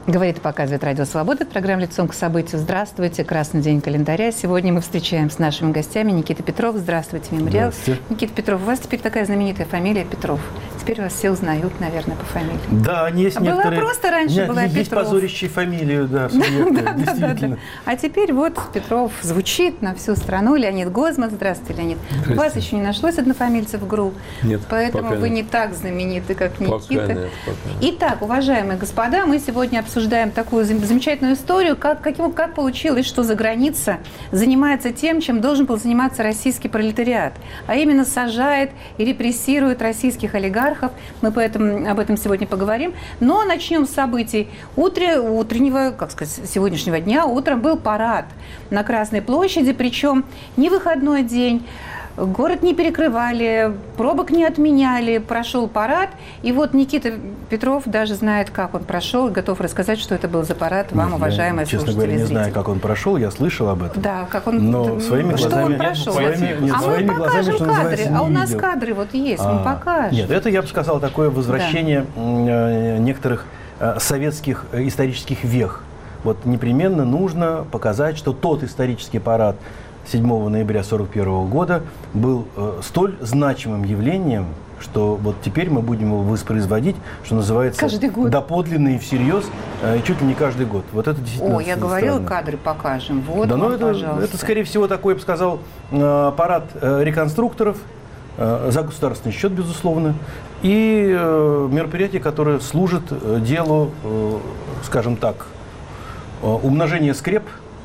Говорит и показывает Радио Свобода. Программа «Лицом к событию». Здравствуйте. Красный день календаря. Сегодня мы встречаем с нашими гостями Никита Петров. Здравствуйте, Мемориал. Никита Петров, у вас теперь такая знаменитая фамилия Петров. Теперь вас все узнают, наверное, по фамилии. Да, есть некоторые... Была просто раньше, была есть Петров. позорящие фамилии, да, действительно. А теперь вот Петров звучит на всю страну. Леонид Гозман. Здравствуйте, Леонид. У вас еще не нашлось однофамильцев в ГРУ. Нет, поэтому вы не так знамениты, как Никита. Пока нет. Итак, уважаемые господа, мы сегодня обсуждаем такую замечательную историю, как получилось, что за граница занимается тем, чем должен был заниматься российский пролетариат, а именно сажает и репрессирует российских олигархов. Мы об этом сегодня поговорим. Но начнем с событий утреннего, как сказать, сегодняшнего дня. Утром был парад на Красной площади, причем не выходной день. Город не перекрывали, пробок не отменяли, прошел парад. И вот Никита Петров даже знает, как он прошел, и готов рассказать, что это был за парад вам, уважаемые слушатели. Честно говоря, не знаю, как он прошел, я слышал об этом. Да, как он... Но своими глазами... мы покажем кадры, а у нас кадры вот есть, мы покажем. Нет, это, я бы сказал, такое возвращение некоторых советских исторических вех. Вот непременно нужно показать, что тот исторический парад 7 ноября 1941 года был столь значимым явлением, что вот теперь мы будем его воспроизводить, что называется, доподлинно и всерьез, чуть ли не каждый год. Вот это действительно я говорила, кадры покажем. Вот да, вам, это, скорее всего, такой, я бы сказал, парад реконструкторов, за государственный счет, безусловно, и мероприятие, которое служит делу, скажем так, умножения скреп,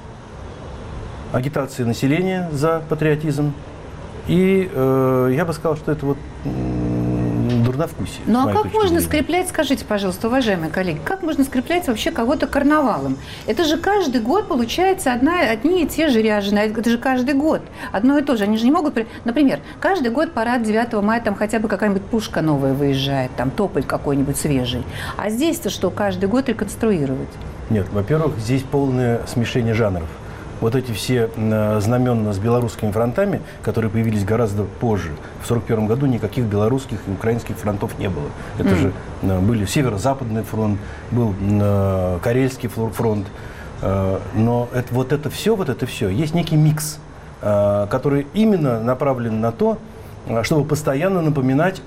агитации населения за патриотизм. И я бы сказал, что это вот дурновкусие. Ну а как можно скреплять, скажите, пожалуйста, уважаемые коллеги, как можно скреплять вообще кого-то карнавалом? Это же каждый год получается одни и те же ряженые, это же каждый год одно и то же. Они же не могут... Например, каждый год парад 9 мая, там хотя бы какая-нибудь пушка новая выезжает, там тополь какой-нибудь свежий. А здесь-то что, каждый год реконструировать? Нет, во-первых, здесь полное смешение жанров. Вот эти все знамена с белорусскими фронтами, которые появились гораздо позже. В 1941 году никаких белорусских и украинских фронтов не было. Это же были Северо-Западный фронт, был Карельский фронт. Но вот это все, есть некий микс, который именно направлен на то, чтобы постоянно напоминать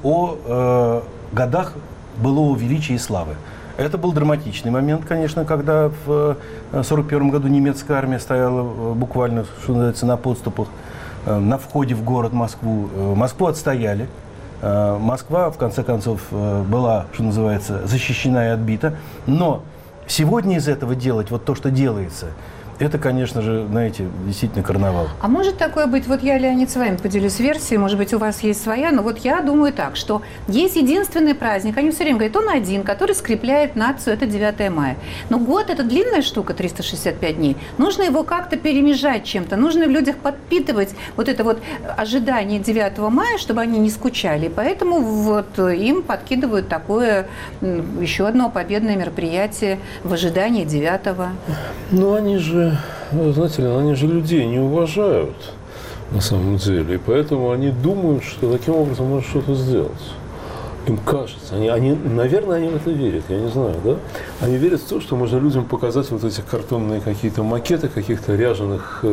о годах былого величия и славы. Это был драматичный момент, конечно, когда в 1941 году немецкая армия стояла буквально, что называется, на подступах, на входе в город Москву. Москву отстояли. Москва, в конце концов, была, что называется, защищена и отбита. Но сегодня из этого делать вот то, что делается, это, конечно же, знаете, действительно карнавал. А может такое быть, вот я, Леонид, с вами поделюсь версией, может быть, у вас есть своя, но вот я думаю так, что есть единственный праздник, они все время говорят, он один, который скрепляет нацию, это 9 мая. Но год – это длинная штука, 365 дней. Нужно его как-то перемежать чем-то, нужно в людях подпитывать вот это вот ожидание 9 мая, чтобы они не скучали. И поэтому вот им подкидывают такое еще одно победное мероприятие в ожидании 9-го. Ну, они же, знаете ли, они же людей не уважают на самом деле, и поэтому они думают, что таким образом можно что-то сделать. Им кажется, наверное, они в это верят, я не знаю, да? Они верят в то, что можно людям показать вот эти картонные какие-то макеты, каких-то ряженых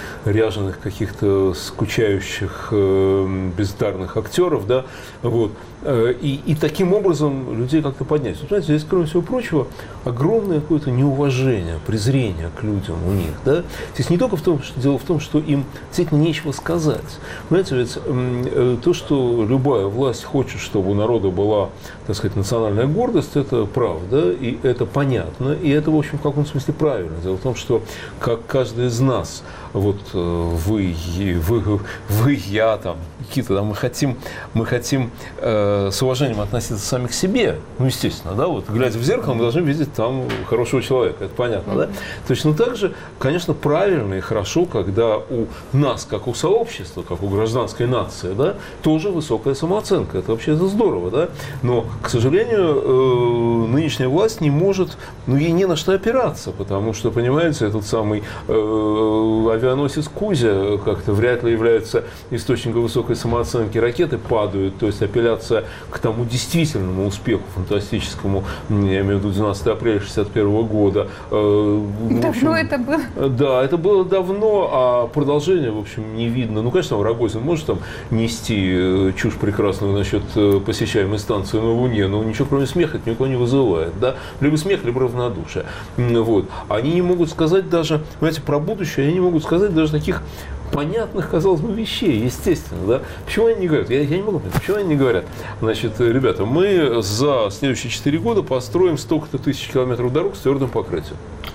каких-то скучающих, бездарных актеров, да, вот. И таким образом людей как-то поднять. Вот, знаете, здесь, кроме всего прочего, огромное какое-то неуважение, презрение к людям у них, да? Здесь не только дело в том, что им действительно нечего сказать. Понимаете, ведь то, что любая власть хочет, чтобы у народа была, так сказать, национальная гордость, это правда, и это понятно, и это, в общем, в каком смысле правильно. Дело в том, что как каждый из нас, вот вы, я, там, Никита, да, мы хотим с уважением относиться сами к себе, ну, естественно, да, вот, глядя в зеркало, мы должны видеть там хорошего человека, это понятно, да? Точно так же, конечно, правильно и хорошо, когда у нас, как у сообщества, как у гражданской нации, да, тоже высокая самооценка, это вообще здорово, да, но, к сожалению, нынешняя власть не может, ей не на что опираться, потому что, понимаете, этот самый авианосец Кузя как-то вряд ли является источником высокой самооценки, ракеты падают, то есть апелляция привязывая к тому действительному успеху фантастическому, я имею в виду 12 апреля 1961 года. Давно это было? Да, это было давно, а продолжение, в общем, не видно. Ну, конечно, Рогозин может там нести чушь прекрасную насчет посещаемой станции на Луне, но ничего кроме смеха это никого не вызывает. Да? Либо смех, либо равнодушие. Вот. Они не могут сказать даже, понимаете, про будущее, они не могут сказать даже таких понятных, казалось бы, вещей, естественно, да. Почему они не говорят? Я не могу понять, почему они не говорят. Значит, ребята, мы за следующие 4 года построим столько-то тысяч километров дорог с твердым покрытием.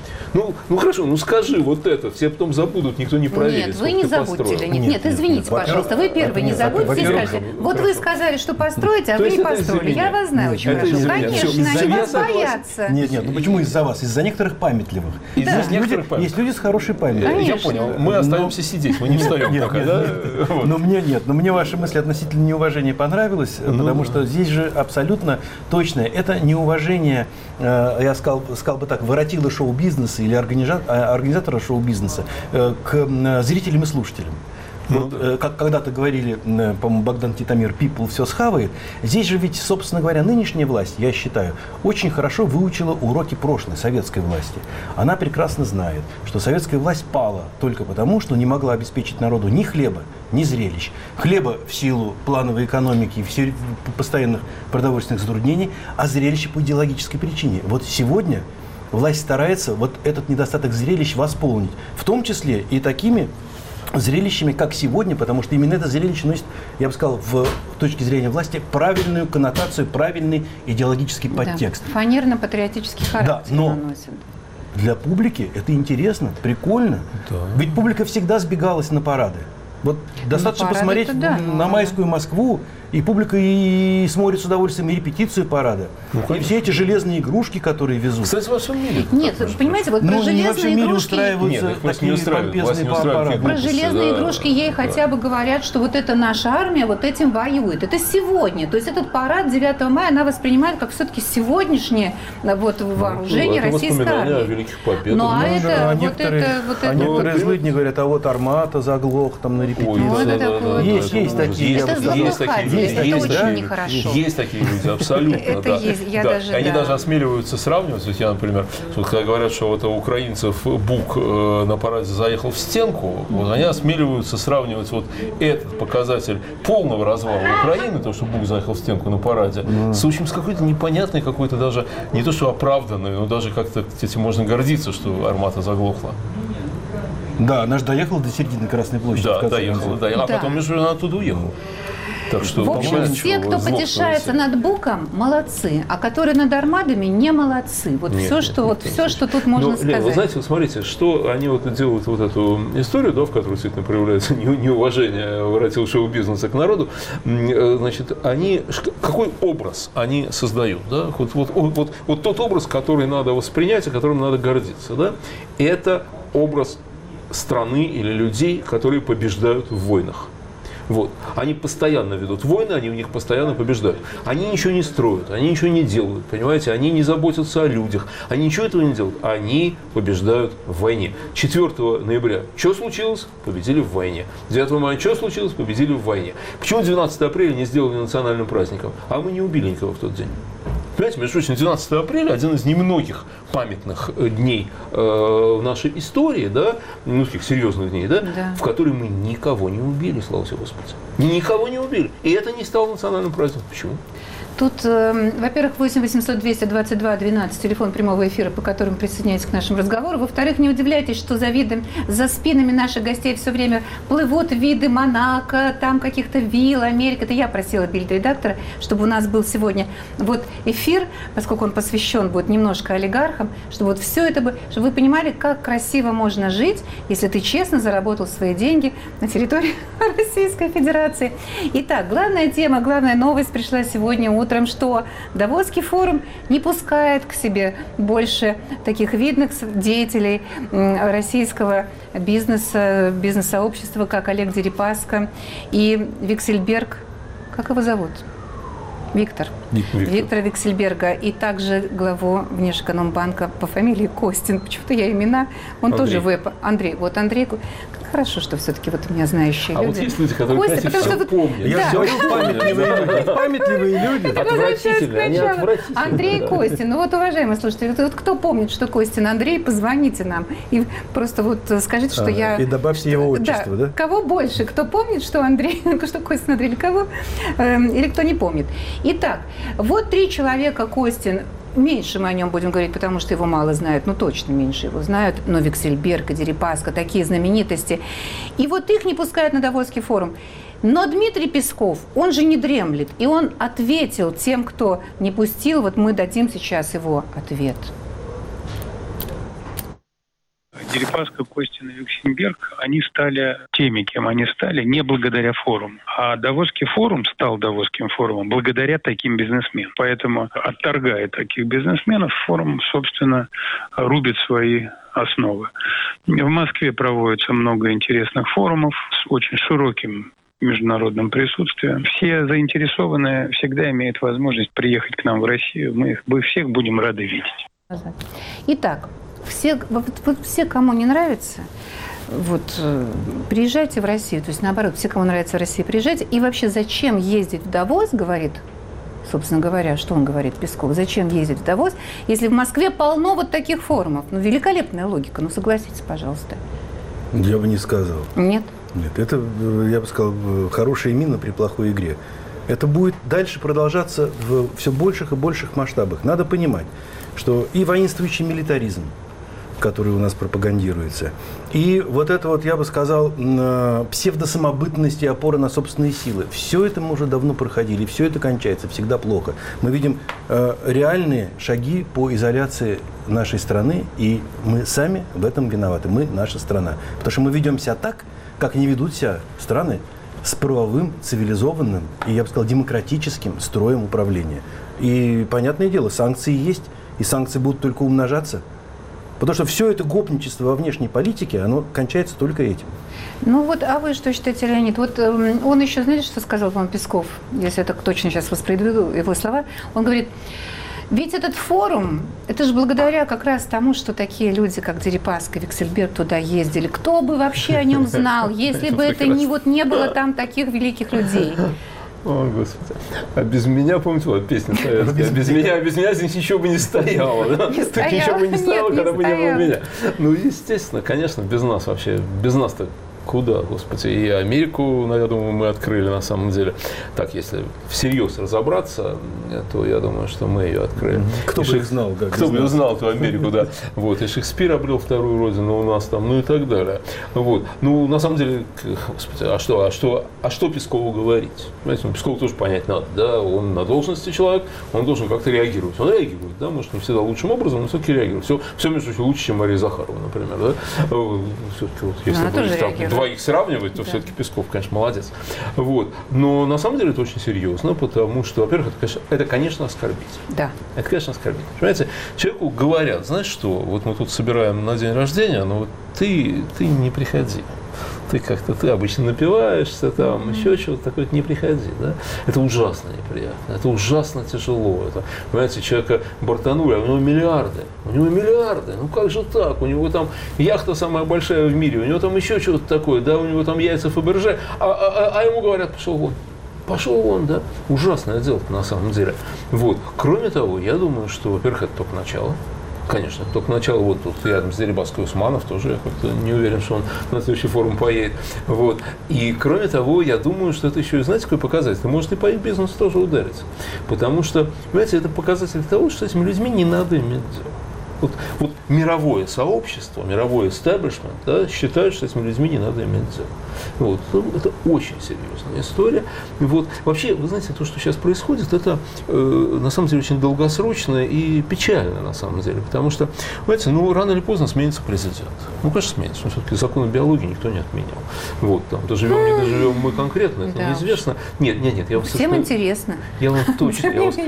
Ну хорошо, ну скажи вот это, все потом забудут, никто не проверит. Нет, вы не забудьте, Леонид. Нет, извините, пожалуйста, вы первый не забудьте и скажете, вот вы сказали, что построите, а вы не построили. Я вас знаю очень хорошо. Конечно, они вас боятся. Нет, ну почему из-за вас? Из-за некоторых памятливых. Есть люди с хорошей памятью. Я понял, мы остаемся сидеть, мы не встаем пока, да? Но мне ваша мысль относительно неуважения понравилась, потому что здесь же абсолютно точное. Это неуважение, я сказал бы так, воротило шоу-бизнеса или организатора шоу-бизнеса к зрителям и слушателям. Вот, как когда-то говорили, по-моему, Богдан Титамир, people все схавает. Здесь же ведь, собственно говоря, нынешняя власть, я считаю, очень хорошо выучила уроки прошлой советской власти. Она прекрасно знает, что советская власть пала только потому, что не могла обеспечить народу ни хлеба, ни зрелищ. Хлеба в силу плановой экономики и постоянных продовольственных затруднений, а зрелища по идеологической причине. Вот сегодня власть старается вот этот недостаток зрелищ восполнить, в том числе и такими зрелищами, как сегодня, потому что именно это зрелище носит, я бы сказал, в точке зрения власти, правильную коннотацию, правильный идеологический подтекст. Да, фанерно-патриотический характер наносит. Для публики это интересно, прикольно. Да. Ведь публика всегда сбегалась на парады. Вот достаточно посмотреть на майскую Москву, и публика и смотрит с удовольствием и репетицию парада. И все эти железные игрушки, которые везут. Кстати, во всем мире. Нет, понимаете, вот про железные игрушки устраиваются такие помпезные парады. Про железные игрушки ей хотя бы говорят, что вот это наша армия вот этим воюет. Это сегодня. То есть этот парад 9 мая она воспринимает как все-таки сегодняшнее вот вооружение российской армии. Великих победах. Ну, а это некоторые злыдни говорят, а вот Армата заглох там на репетиции. Есть такие. Это злоухатели. Это очень нехорошо. Есть такие люди, абсолютно. Это есть. Они даже осмеливаются сравнивать. Я, например, когда говорят, что вот у украинцев Бук на параде заехал в стенку, вот они осмеливаются сравнивать вот этот показатель полного развала Украины, то, что Бук заехал в стенку на параде, с общем, с какой-то непонятной, какой-то даже не то что оправданной, но даже как-то этим можно гордиться, что Армата заглохла. Да, она же доехала до середины Красной площади. Да, доехала, а потом между она оттуда уехала. Так что, в общем, все, кто потешается над Буком, молодцы, а которые над Армадами, не молодцы. Вот все, что тут можно сказать. Вы знаете, вот смотрите, что они вот делают вот эту историю, да, в которой действительно проявляется неуважение, воротил шоу-бизнеса к народу. Значит, они какой образ они создают, да? Вот тот образ, который надо воспринять, и которым надо гордиться, да? Это образ страны или людей, которые побеждают в войнах. Вот. Они постоянно ведут войны, они в них постоянно побеждают. Они ничего не строят, они ничего не делают, понимаете? Они не заботятся о людях, они ничего этого не делают. Они побеждают в войне. 4 ноября что случилось? Победили в войне. 9 мая что случилось? Победили в войне. Почему 12 апреля не сделали национальным праздником? А мы не убили никого в тот день. Понимаете, между прочим, 12 апреля один из немногих памятных дней в нашей истории, да, ну, таких серьезных дней, да, в которые мы никого не убили, слава тебе Господи. Никого не убили. И это не стало национальным праздником. Почему? Тут, во-первых, 8 800 222 12, телефон прямого эфира, по которому присоединяйтесь к нашему разговору. Во-вторых, не удивляйтесь, что за спинами наших гостей все время плывут виды Монако, там каких-то вилл, Америка. Это я просила бильд-редактора, чтобы у нас был сегодня вот эфир, поскольку он посвящен будет немножко олигархам, чтобы вот все это, чтобы вы понимали, как красиво можно жить, если ты честно заработал свои деньги на территории Российской Федерации. Итак, главная тема, главная новость пришла сегодня утром, что Давосский форум не пускает к себе больше таких видных деятелей российского бизнеса, бизнес-сообщества, как Олег Дерипаска и Виксельберг. Как его зовут? Виктора Виксельберга, и также главу Внешэкономбанка по фамилии Костин. Почему-то я имена, он Андрей. Тоже веб. Андрей. Вот Андрей. хорошо, что все-таки вот у меня знающие люди. А вот есть люди, которые, Костя, кстати, все вот... помнят. Я говорю, памятливые люди. Памятливые люди. Отвратительные, они отвратительные. Андрей Костин. Ну вот, уважаемые слушатели, вот кто помнит, что Костин Андрей, позвоните нам. И просто вот скажите, что я... И добавьте его отчество, да? Кого больше? Кто помнит, что Андрей, что Костин Андрей, или кого? Или кто не помнит? Итак, вот 3 человека Костин. Меньше мы о нем будем говорить, потому что его мало знают, ну точно меньше его знают, но Виксельберг и Дерипаска, такие знаменитости. И вот их не пускают на Давосский форум. Но Дмитрий Песков, он же не дремлет, и он ответил тем, кто не пустил, вот мы дадим сейчас его ответ. Дерипаска, Костин и Виксельберг, они стали теми, кем они стали, не благодаря форуму. А Давосский форум стал Давосским форумом благодаря таким бизнесменам. Поэтому, отторгая таких бизнесменов, форум, собственно, рубит свои основы. В Москве проводится много интересных форумов с очень широким международным присутствием. Все заинтересованные всегда имеют возможность приехать к нам в Россию. Мы их всех будем рады видеть. Итак, все, кому не нравится, вот, приезжайте в Россию. То есть, наоборот, все, кому нравится в России, приезжайте. И вообще, зачем ездить в Давос, говорит, собственно говоря, что он говорит, Песков, зачем ездить в Давос, если в Москве полно вот таких форумов? Ну, великолепная логика, ну, согласитесь, пожалуйста. Я бы не сказал. Нет? Нет, это, я бы сказал, хорошая мина при плохой игре. Это будет дальше продолжаться в все больших и больших масштабах. Надо понимать, что и воинствующий милитаризм, который у нас пропагандируется, и вот это вот, я бы сказал, псевдосамобытность и опора на собственные силы. Все это мы уже давно проходили, все это кончается всегда плохо. Мы видим реальные шаги по изоляции нашей страны, и мы сами в этом виноваты. Мы наша страна. Потому что мы ведем себя так, как не ведут себя страны с правовым, цивилизованным и, я бы сказал, демократическим строем управления. И, понятное дело, санкции есть, и санкции будут только умножаться. Потому что все это гопничество во внешней политике, оно кончается только этим. Ну вот, а вы что считаете, Леонид? Вот он еще, знаете, что сказал вам Песков, если я так точно сейчас воспроизведу его слова? Он говорит, ведь этот форум, это же благодаря как раз тому, что такие люди, как Дерипаска, Виксельберг туда ездили. Кто бы вообще о нем знал, если бы это не было там таких великих людей? О, Господи. А без меня, помните, вот песня советская, без меня здесь ничего бы не стояло. Да? Так ничего бы не стояло, когда бы не было меня. Ну, естественно, конечно, без нас вообще, без нас-то куда, Господи. И Америку, я думаю, мы открыли на самом деле. Так, если всерьез разобраться, то я думаю, что мы ее открыли. Кто бы их знал? Кто бы знал эту Америку, да. Вот. И Шекспир обрел вторую родину у нас там, ну и так далее. Вот. Ну, на самом деле, Господи, а что Пескову говорить? Понимаете, Пескову тоже понять надо, да, он на должности человек, он должен как-то реагировать. Он реагирует, да, может, не всегда лучшим образом, но все-таки реагирует. Все, между прочим, лучше, чем Мария Захарова, например, да. Все-таки вот, если говорить там двоих сравнивать, то все-таки Песков, конечно, молодец. Вот. Но на самом деле это очень серьезно, потому что, во-первых, это, конечно, оскорбительно. Да. Это, конечно, оскорбительно. Понимаете, человеку говорят, знаешь что, вот мы тут собираем на день рождения, но вот ты не приходи. Ты обычно напиваешься, там, еще чего-то такое, не приходи, да? Это ужасно неприятно, это ужасно тяжело. Это, понимаете, человека бортанули, а у него миллиарды, ну как же так? У него там яхта самая большая в мире, у него там еще что-то такое, да, у него там яйца Фаберже, а ему говорят, пошел вон. Пошел вон, да? Ужасное дело на самом деле. Вот. Кроме того, я думаю, что, во-первых, это только начало. Конечно, только начало, вот тут рядом с Дерибаской Усманов, тоже я как-то не уверен, что он на следующий форум поедет. Вот. И кроме того, я думаю, что это еще и, знаете, какой показатель? Может и по их бизнесу тоже ударить. Потому что, понимаете, это показатель того, что с этими людьми не надо иметь дело. Вот мировое сообщество, мировой истеблишмент, да, считают, что с этими людьми не надо иметь дело. Вот. Это очень серьезная история. Вот. Вообще, вы знаете, то, что сейчас происходит, это на самом деле очень долгосрочно и печально на самом деле. Потому что, понимаете, рано или поздно сменится президент. Ну, конечно, сменится. Но все-таки законы биологии никто не отменял. Вот, там, доживем, не доживем мы конкретно, это да неизвестно. Нет, я вас всем интересно. Я вам точно,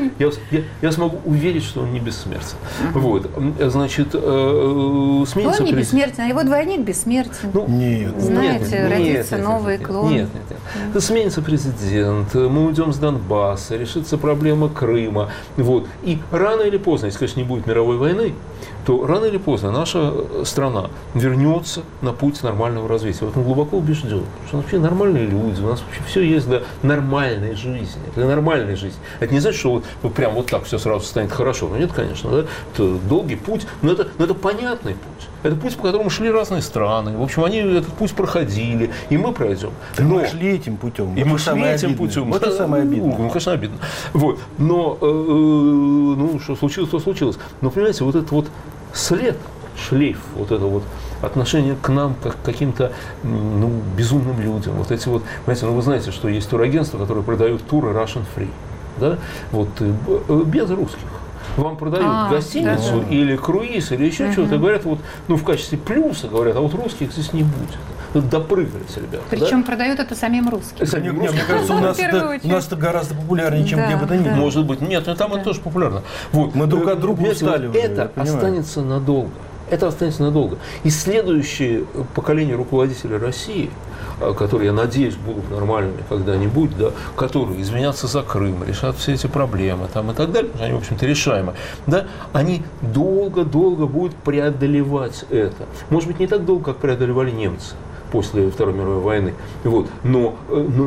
я смогу уверить, что он не бессмертен. Вот. Значит, сменится он не бессмертен, а его двойник бессмертен. Нет. Знаете, родится новый клон. Нет. Сменится президент, мы уйдем с Донбасса, решится проблема Крыма. Вот. И рано или поздно, если, конечно, не будет мировой войны, то рано или поздно наша страна вернется на путь нормального развития. Вот он глубоко убежден, что вообще нормальные люди, у нас вообще все есть для нормальной жизни. Для нормальной жизни. Это не значит, что вот прям вот так все сразу станет хорошо. Ну нет, конечно, да? Это долгий путь, но это понятный путь. Это путь, по которому шли разные страны. В общем, они этот путь проходили, и мы пройдем. Но мы шли этим путем. И мы шли этим путем. Это самое обидное. Ну, конечно, обидно. Вот. Но, ну, что случилось, то случилось. Но, понимаете, вот этот вот след, шлейф, вот это вот отношение к нам, как к каким-то безумным людям. Вот эти вот, понимаете, вы знаете, что есть турагентства, которые продают туры Russian Free. Да? Вот, без русских. Вам продают гостиницу или круиз, или еще что-то. Говорят, вот, в качестве плюса, говорят, а вот русских здесь не будет. Допрыгались, ребята. Причем продают это самим русским. Мне кажется, у нас это гораздо популярнее, чем где бы то ни было. Может быть. Нет, там это тоже популярно. Вот. Мы друг от друга устали уже. Это останется надолго. Это останется надолго. И следующее поколение руководителей России, которые, я надеюсь, будут нормальными когда-нибудь, да, которые извинятся за Крым, решат все эти проблемы там, и так далее, потому что они, в общем-то, решаемы, да, они долго-долго будут преодолевать это. Может быть, не так долго, как преодолевали немцы после Второй мировой войны, вот, но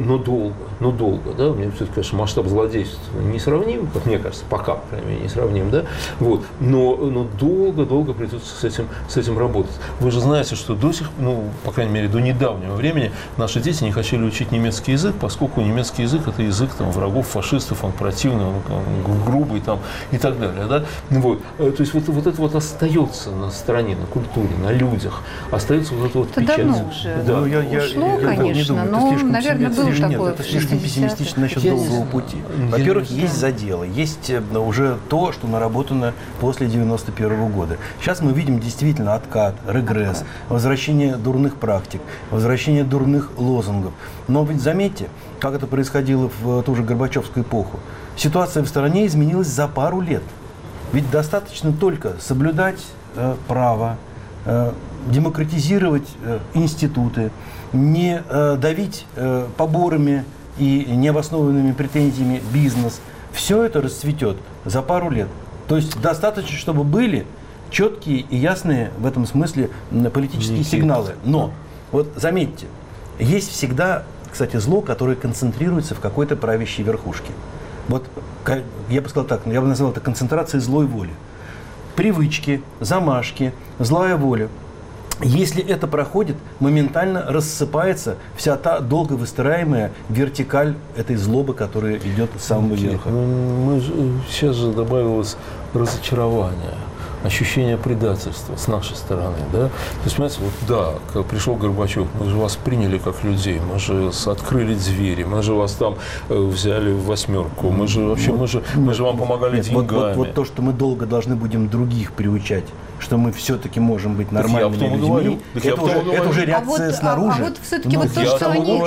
долго, да, у меня все-таки, конечно, масштаб злодейств несравним, как мне кажется, пока, по крайней мере, несравним, да, вот, но долго придется с этим работать. Вы же знаете, что до сих, по крайней мере, до недавнего времени наши дети не хотели учить немецкий язык, поскольку немецкий язык – это язык там врагов, фашистов, он противный, он грубый там и так далее, да, вот, то есть вот это вот остается на стране, на культуре, на людях, остается вот это вот печать. Давно уже. Да. Ушло, конечно, но, наверное, было такое. Это слишком пессимистично насчет долгого пути. Во-первых, есть заделы, есть уже то, что наработано после 91 года. Сейчас мы видим действительно откат, регресс, возвращение дурных практик, возвращение дурных лозунгов. Но ведь заметьте, как это происходило в ту же Горбачевскую эпоху. Ситуация в стране изменилась за пару лет. Ведь достаточно только соблюдать право, демократизировать институты, не давить поборами и необоснованными претензиями бизнес. Все это расцветет за пару лет. То есть достаточно, чтобы были четкие и ясные в этом смысле политические сигналы. Но, вот заметьте, есть всегда, кстати, зло, которое концентрируется в какой-то правящей верхушке. Вот я бы сказал так, я бы назвал это концентрацией злой воли. Привычки, замашки, злая воля. Если это проходит, моментально рассыпается вся та долго выстраиваемая вертикаль этой злобы, которая идет с самого верха. Сейчас же добавилось разочарование, ощущение предательства с нашей стороны. Да? То есть, понимаете, вот да, как пришел Горбачев, мы же вас приняли как людей, мы же открыли двери, мы же вас там взяли в восьмерку, мы же вам помогали деньгами. Вот то, что мы долго должны будем других приучать, что мы все-таки можем быть нормальными людьми, это уже реакция снаружи. А вот все-таки вот то, что они...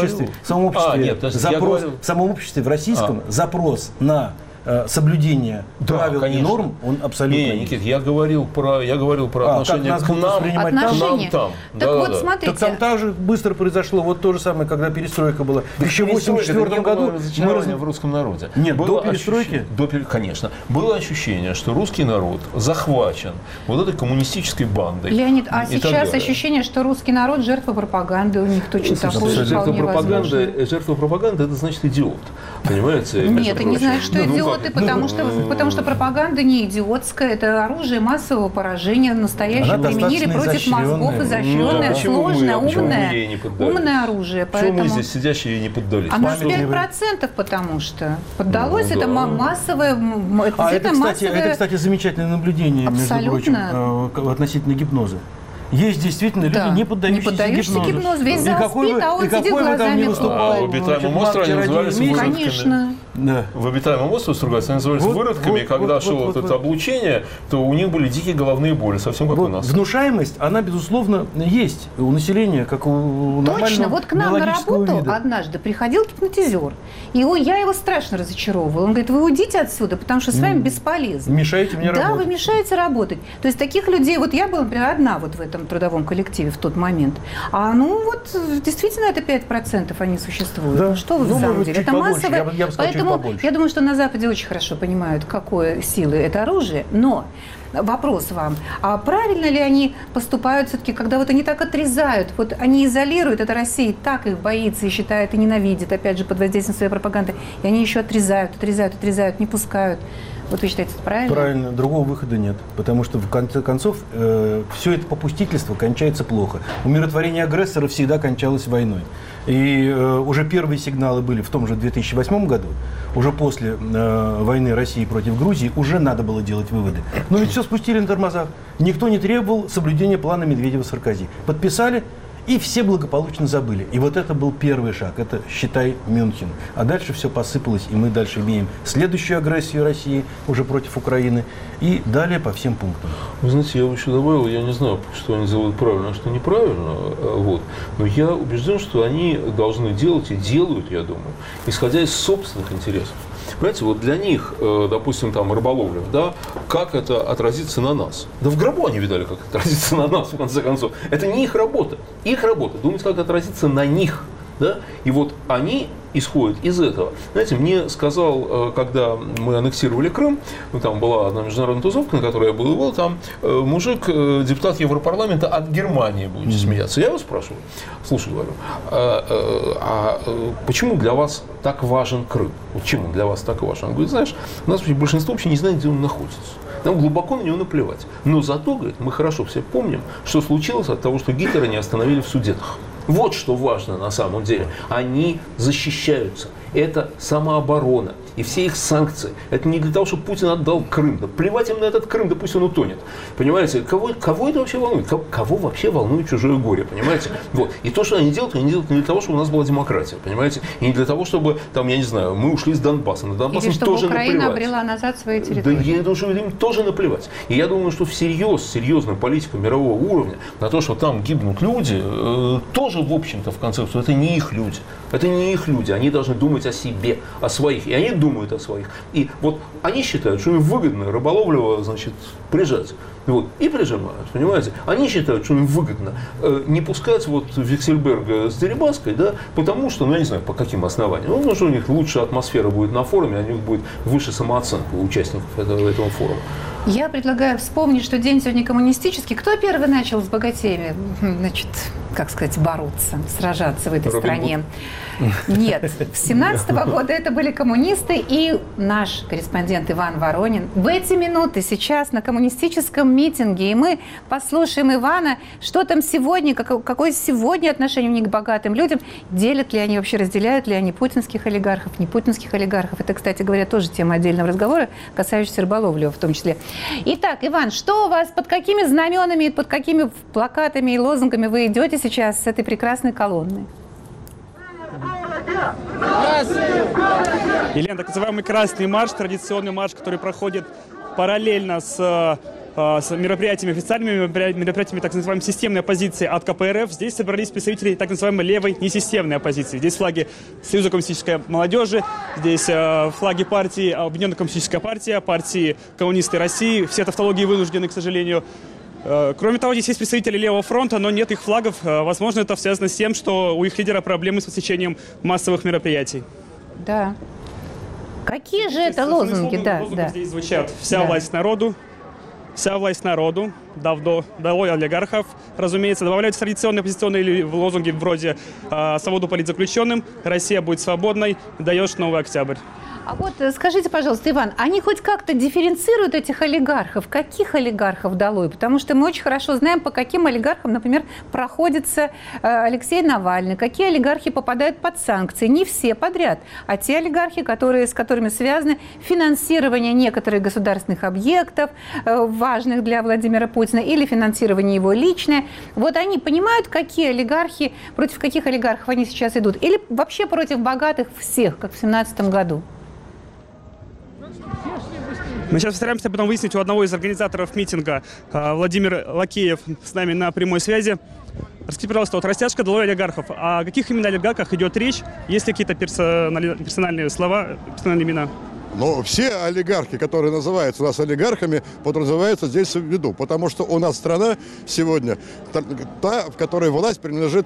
В самом обществе, в российском, запрос на соблюдение правил и норм, он абсолютно нет. Никит, я говорил про отношение к нам там. Так вот, смотрите. Так там также быстро произошло вот то же самое, когда перестройка была. В 1984 году мы в русском народе. Нет, до перестройки? Конечно. Было ощущение, что русский народ захвачен вот этой коммунистической бандой. Леонид, а сейчас ощущение, что русский народ жертва пропаганды, у них точно такое же вполне возможно. Жертва пропаганды, это значит идиот. Понимаете? Нет, это не значит, что идиот. Потому что пропаганда не идиотская, это оружие массового поражения, настоящее применили против мозгов, изощренное, сложное, умное оружие. Почему мы здесь сидящие не поддались? А нас 5%, потому что поддалось это массовое... Это, кстати, замечательное наблюдение, между прочим, относительно гипноза. Есть действительно люди, не поддающиеся гипнозу. Весь зал спит, а он сидит глазами. В обитаемом острове они назывались выродками. Конечно. Да. В обитаемом острове Стругацкие назывались выродками, и когда шло это облучение, то у них были дикие головные боли, совсем как у нас. Внушаемость, она, безусловно, есть у населения, как у нормального. Точно, вот к нам на работу однажды приходил гипнотизер, и я его страшно разочаровывала. Он говорит, вы уйдите отсюда, потому что с вами бесполезно. Мешаете мне работать. Да, вы мешаете работать. То есть таких людей, вот я была, например, одна вот в этом трудовом коллективе в тот момент. А действительно это 5% они существуют. Да. Что вы в самом деле? Это массовое. Я бы сказал, поэтому я думаю, что на Западе очень хорошо понимают, какой силы это оружие, но вопрос вам. А правильно ли они поступают все-таки, когда вот они так отрезают, вот они изолируют, эта Россия так их боится и считает, и ненавидит, опять же, под воздействием своей пропаганды, и они еще отрезают, не пускают. Вот вы считаете, это правильно? Правильно. Другого выхода нет. Потому что, в конце концов, все это попустительство кончается плохо. Умиротворение агрессора всегда кончалось войной. И уже первые сигналы были в том же 2008 году. Уже после войны России против Грузии уже надо было делать выводы. Но ведь все спустили на тормозах. Никто не требовал соблюдения плана Медведева-Саркози. Подписали, и все благополучно забыли. И вот это был первый шаг. Это, считай, Мюнхен. А дальше все посыпалось, и мы дальше имеем следующую агрессию России уже против Украины. И далее по всем пунктам. Вы знаете, я бы еще добавил, я не знаю, что они делают правильно, а что неправильно. Вот. Но я убежден, что они должны делать и делают, я думаю, исходя из собственных интересов. Понимаете, вот для них, допустим, там рыболовля, да, как это отразится на нас? Да в гробу они видали, как это отразится на нас, в конце концов. Это не их работа. Их работа думать, как отразится на них. Да? И вот они исходят из этого. Знаете, мне сказал, когда мы аннексировали Крым, ну, там была одна международная тусовка, на которой я был, там мужик, депутат Европарламента от Германии, будете смеяться. Я его спрашиваю, слушай, говорю, почему для вас так важен Крым? Вот чем он для вас так важен? Он говорит, знаешь, у нас большинство вообще не знает, где он находится. Нам глубоко на него наплевать. Но зато, говорит, мы хорошо все помним, что случилось от того, что Гитлера не остановили в Судетах. Вот что важно на самом деле. Они защищаются. Это самооборона. И все их санкции. Это не для того, чтобы Путин отдал Крым. Да плевать им на этот Крым, да пусть он утонет. Понимаете, кого это вообще волнует? Кого вообще волнует чужое горе? Понимаете? Вот. И то, что они делают не для того, чтобы у нас была демократия. Понимаете? И не для того, чтобы, там, я не знаю, мы ушли с Донбасса. На Донбасс им тоже наплевать. Или чтобы Украина обрела назад свои территории. Да я думаю, что им тоже наплевать. И я думаю, что серьезная политика мирового уровня на то, что там гибнут люди, тоже, в общем-то, в конце концов, это не их люди. Это не их люди. Они должны думать о себе, о своих. И они думают о своих. И вот они считают, что им выгодно рыболовлю, значит, прижать. Вот. И прижимают, понимаете? Они считают, что им выгодно не пускать вот Виксельберга с Дерибаской, да, потому что, ну, я не знаю, по каким основаниям. Ну, потому что у них лучшая атмосфера будет на форуме, у них будет выше самооценка у участников этого форума. Я предлагаю вспомнить, что день сегодня коммунистический. Кто первый начал с богатеями, значит, как сказать, бороться, сражаться в этой стране? Нет, с 17-го года это были коммунисты, и наш корреспондент Иван Воронин в эти минуты сейчас на коммунистическом митинге. И мы послушаем Ивана, что там сегодня, какое сегодня отношение у них к богатым людям, делят ли они вообще, разделяют ли они путинских олигархов, не путинских олигархов. Это, кстати говоря, тоже тема отдельного разговора, касающаяся рыболовли в том числе. Итак, Иван, что у вас, под какими знаменами, под какими плакатами и лозунгами вы идете сейчас с этой прекрасной колонной? Елена, так называемый Красный марш, традиционный марш, который проходит параллельно с мероприятиями, официальными мероприятиями так называемой системной оппозиции от КПРФ. Здесь собрались представители так называемой левой несистемной оппозиции. Здесь флаги Союза коммунистической молодежи, здесь флаги партии Объединенная коммунистическая партия, партии Коммунисты России. Все тавтологии вынуждены, к сожалению. Кроме того, здесь есть представители Левого фронта, но нет их флагов. Возможно, это связано с тем, что у их лидера проблемы с посещением массовых мероприятий. Да. Какие же это лозунги? Лозунги здесь звучат. Вся власть народу. Вся власть народу, долой олигархов, разумеется, добавляются традиционные оппозиционные лозунги вроде «Свободу политзаключенным», «Россия будет свободной», «Даешь новый октябрь». А вот скажите, пожалуйста, Иван, они хоть как-то дифференцируют этих олигархов? Каких олигархов долой? Потому что мы очень хорошо знаем, по каким олигархам, например, проходится Алексей Навальный, какие олигархи попадают под санкции. Не все подряд, а те олигархи, с которыми связано финансирование некоторых государственных объектов, важных для Владимира Путина, или финансирование его личное. Вот они понимают, какие олигархи, против каких олигархов они сейчас идут? Или вообще против богатых всех, как в 2017 году? Мы сейчас постараемся потом выяснить у одного из организаторов митинга, Владимир Лакеев, с нами на прямой связи. Расскажите, пожалуйста, вот растяжка долой олигархов. О каких именно олигархах идет речь? Есть ли какие-то персональные слова, персональные имена? Но все олигархи, которые называются у нас олигархами, подразумеваются здесь в виду. Потому что у нас страна сегодня та, в которой власть принадлежит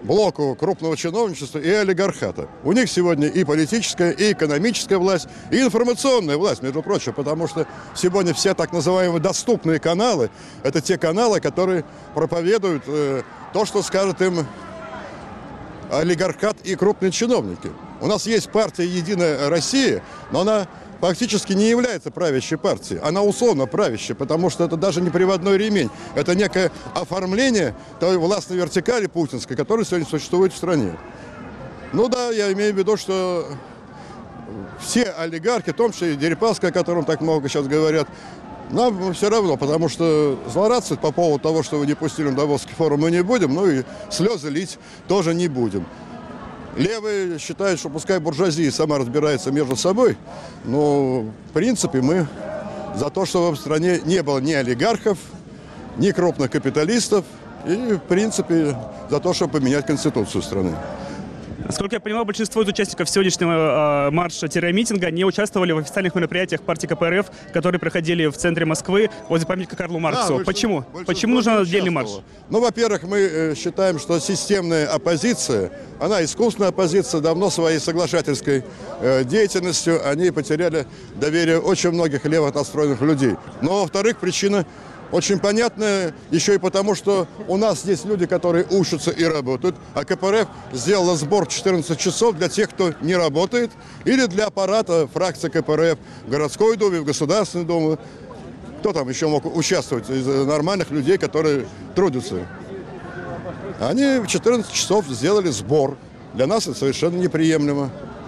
блоку крупного чиновничества и олигархата. У них сегодня и политическая, и экономическая власть, и информационная власть, между прочим, потому что сегодня все так называемые доступные каналы – это те каналы, которые проповедуют то, что скажет им олигархат и крупные чиновники. У нас есть партия «Единая Россия», но она фактически не является правящей партией. Она условно правящая, потому что это даже не приводной ремень. Это некое оформление той властной вертикали путинской, которая сегодня существует в стране. Ну да, я имею в виду, что все олигархи, в том числе и Дерипаска, о котором так много сейчас говорят, нам все равно, потому что злорадствовать по поводу того, что вы не пустили на Давосский форум, мы не будем, ну и слезы лить тоже не будем. Левые считают, что пускай буржуазия сама разбирается между собой, но в принципе мы за то, чтобы в стране не было ни олигархов, ни крупных капиталистов, и в принципе за то, чтобы поменять конституцию страны. Насколько я понимаю, большинство из участников сегодняшнего марша-митинга не участвовали в официальных мероприятиях партии КПРФ, которые проходили в центре Москвы возле памятника Карлу Марксу. Почему? Почему нужен отдельный марш? Ну, во-первых, мы считаем, что системная оппозиция, она искусственная оппозиция, давно своей соглашательской деятельностью, они потеряли доверие очень многих лево настроенных людей. Но, во-вторых, причина очень понятная еще и потому, что у нас здесь люди, которые учатся и работают, а КПРФ сделала сбор 14 часов для тех, кто не работает, или для аппарата фракции КПРФ в городской думе, в Государственной думе. Кто там еще мог участвовать из нормальных людей, которые трудятся? Они в 14 часов сделали сбор. Для нас это совершенно неприемлемо.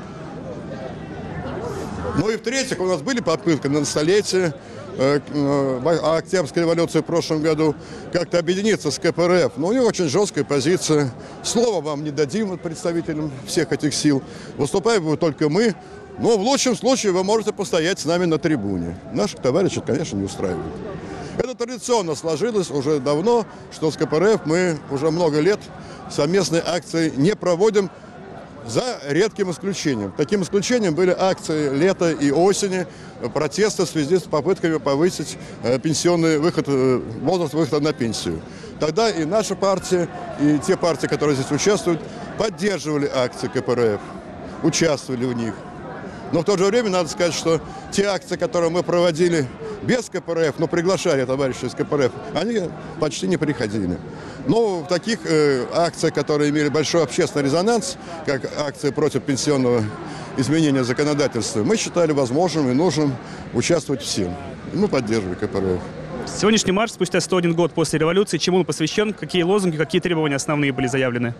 Ну и в-третьих, у нас были попытки на столетие Октябрьской революции в прошлом году как-то объединиться с КПРФ. Но у них очень жесткая позиция. Слова вам не дадим представителям всех этих сил. Выступаем будем только мы. Но в лучшем случае вы можете постоять с нами на трибуне. Наших товарищей, конечно, не устраивает. Это традиционно сложилось уже давно, что с КПРФ мы уже много лет совместные акции не проводим, за редким исключением. Таким исключением были акции лета и осени, протесты в связи с попытками повысить пенсионный возраст выхода на пенсию. Тогда и наша партия, и те партии, которые здесь участвуют, поддерживали акции КПРФ, участвовали в них. Но в то же время надо сказать, что те акции, которые мы проводили без КПРФ, но приглашали товарищей из КПРФ, они почти не приходили. Но в таких акциях, которые имели большой общественный резонанс, как акции против пенсионного изменения законодательства, мы считали возможным и нужным участвовать всем. Мы поддерживали КПРФ. Сегодняшний марш, спустя 101 год после революции, чему он посвящен? Какие лозунги, какие требования основные были заявлены?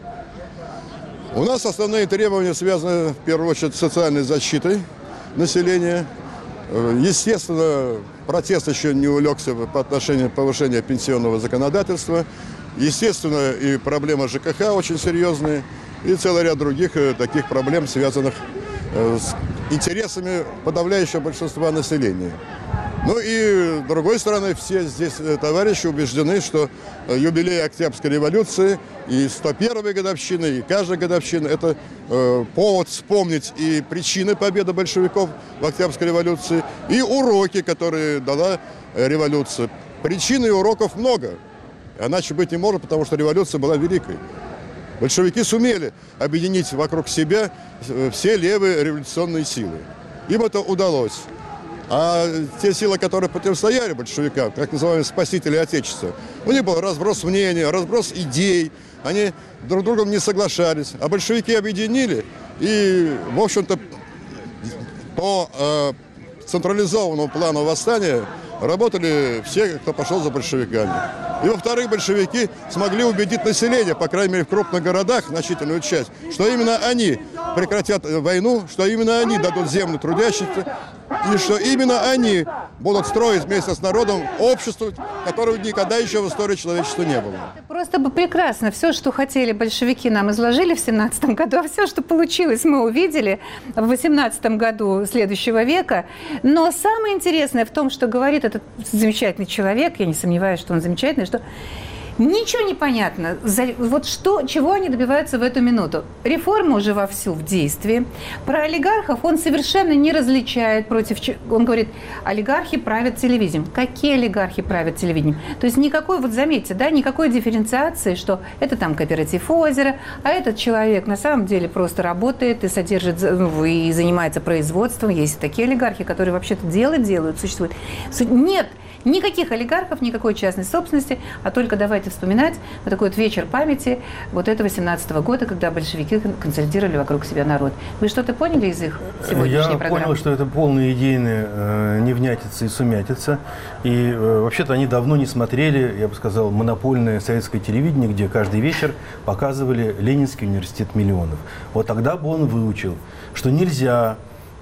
У нас основные требования связаны, в первую очередь, с социальной защитой населения. Естественно, протест еще не улегся по отношению повышения пенсионного законодательства. Естественно, и проблема ЖКХ очень серьезная, и целый ряд других таких проблем, связанных с интересами подавляющего большинства населения. Ну и, с другой стороны, все здесь товарищи убеждены, что юбилей Октябрьской революции и 101-я годовщина, и каждая годовщина – это повод вспомнить и причины победы большевиков в Октябрьской революции, и уроки, которые дала революция. Причин и уроков много, иначе быть не может, потому что революция была великой. Большевики сумели объединить вокруг себя все левые революционные силы. Им это удалось. А те силы, которые противостояли большевикам, так называемые спасители Отечества, у них был разброс мнений, разброс идей, они друг с другом не соглашались. А большевики объединили, и, в общем-то, по централизованному плану восстания работали все, кто пошел за большевиками. И, во-вторых, большевики смогли убедить население, по крайней мере, в крупных городах, значительную часть, что именно они прекратят войну, что именно они дадут землю трудящимся, и что именно они будут строить вместе с народом общество, которого никогда еще в истории человечества не было. Просто бы прекрасно. Все, что хотели большевики, нам изложили в 17 году, а все, что получилось, мы увидели в 18 году следующего века. Но самое интересное в том, что говорит этот замечательный человек, я не сомневаюсь, что он замечательный, что Ничего не понятно. Вот чего они добиваются в эту минуту? Реформа уже вовсю в действии. Про олигархов он совершенно не различает Он говорит, олигархи правят телевидением. Какие олигархи правят телевидением? То есть никакой, вот заметьте, да, никакой дифференциации, что это там кооператив «Озеро», а этот человек на самом деле просто работает и содержит, и занимается производством. Есть такие олигархи, которые вообще-то дело делают, существуют. Нет никаких олигархов, никакой частной собственности, а только давайте вспоминать вот такой вот вечер памяти вот этого 17-го года, когда большевики консолидировали вокруг себя народ. Вы что-то поняли из их сегодняшней программы? Я понял, что это полные идейные невнятица и сумятица. И вообще-то они давно не смотрели, я бы сказал, монопольное советское телевидение, где каждый вечер показывали Ленинский университет миллионов. Вот тогда бы он выучил, что нельзя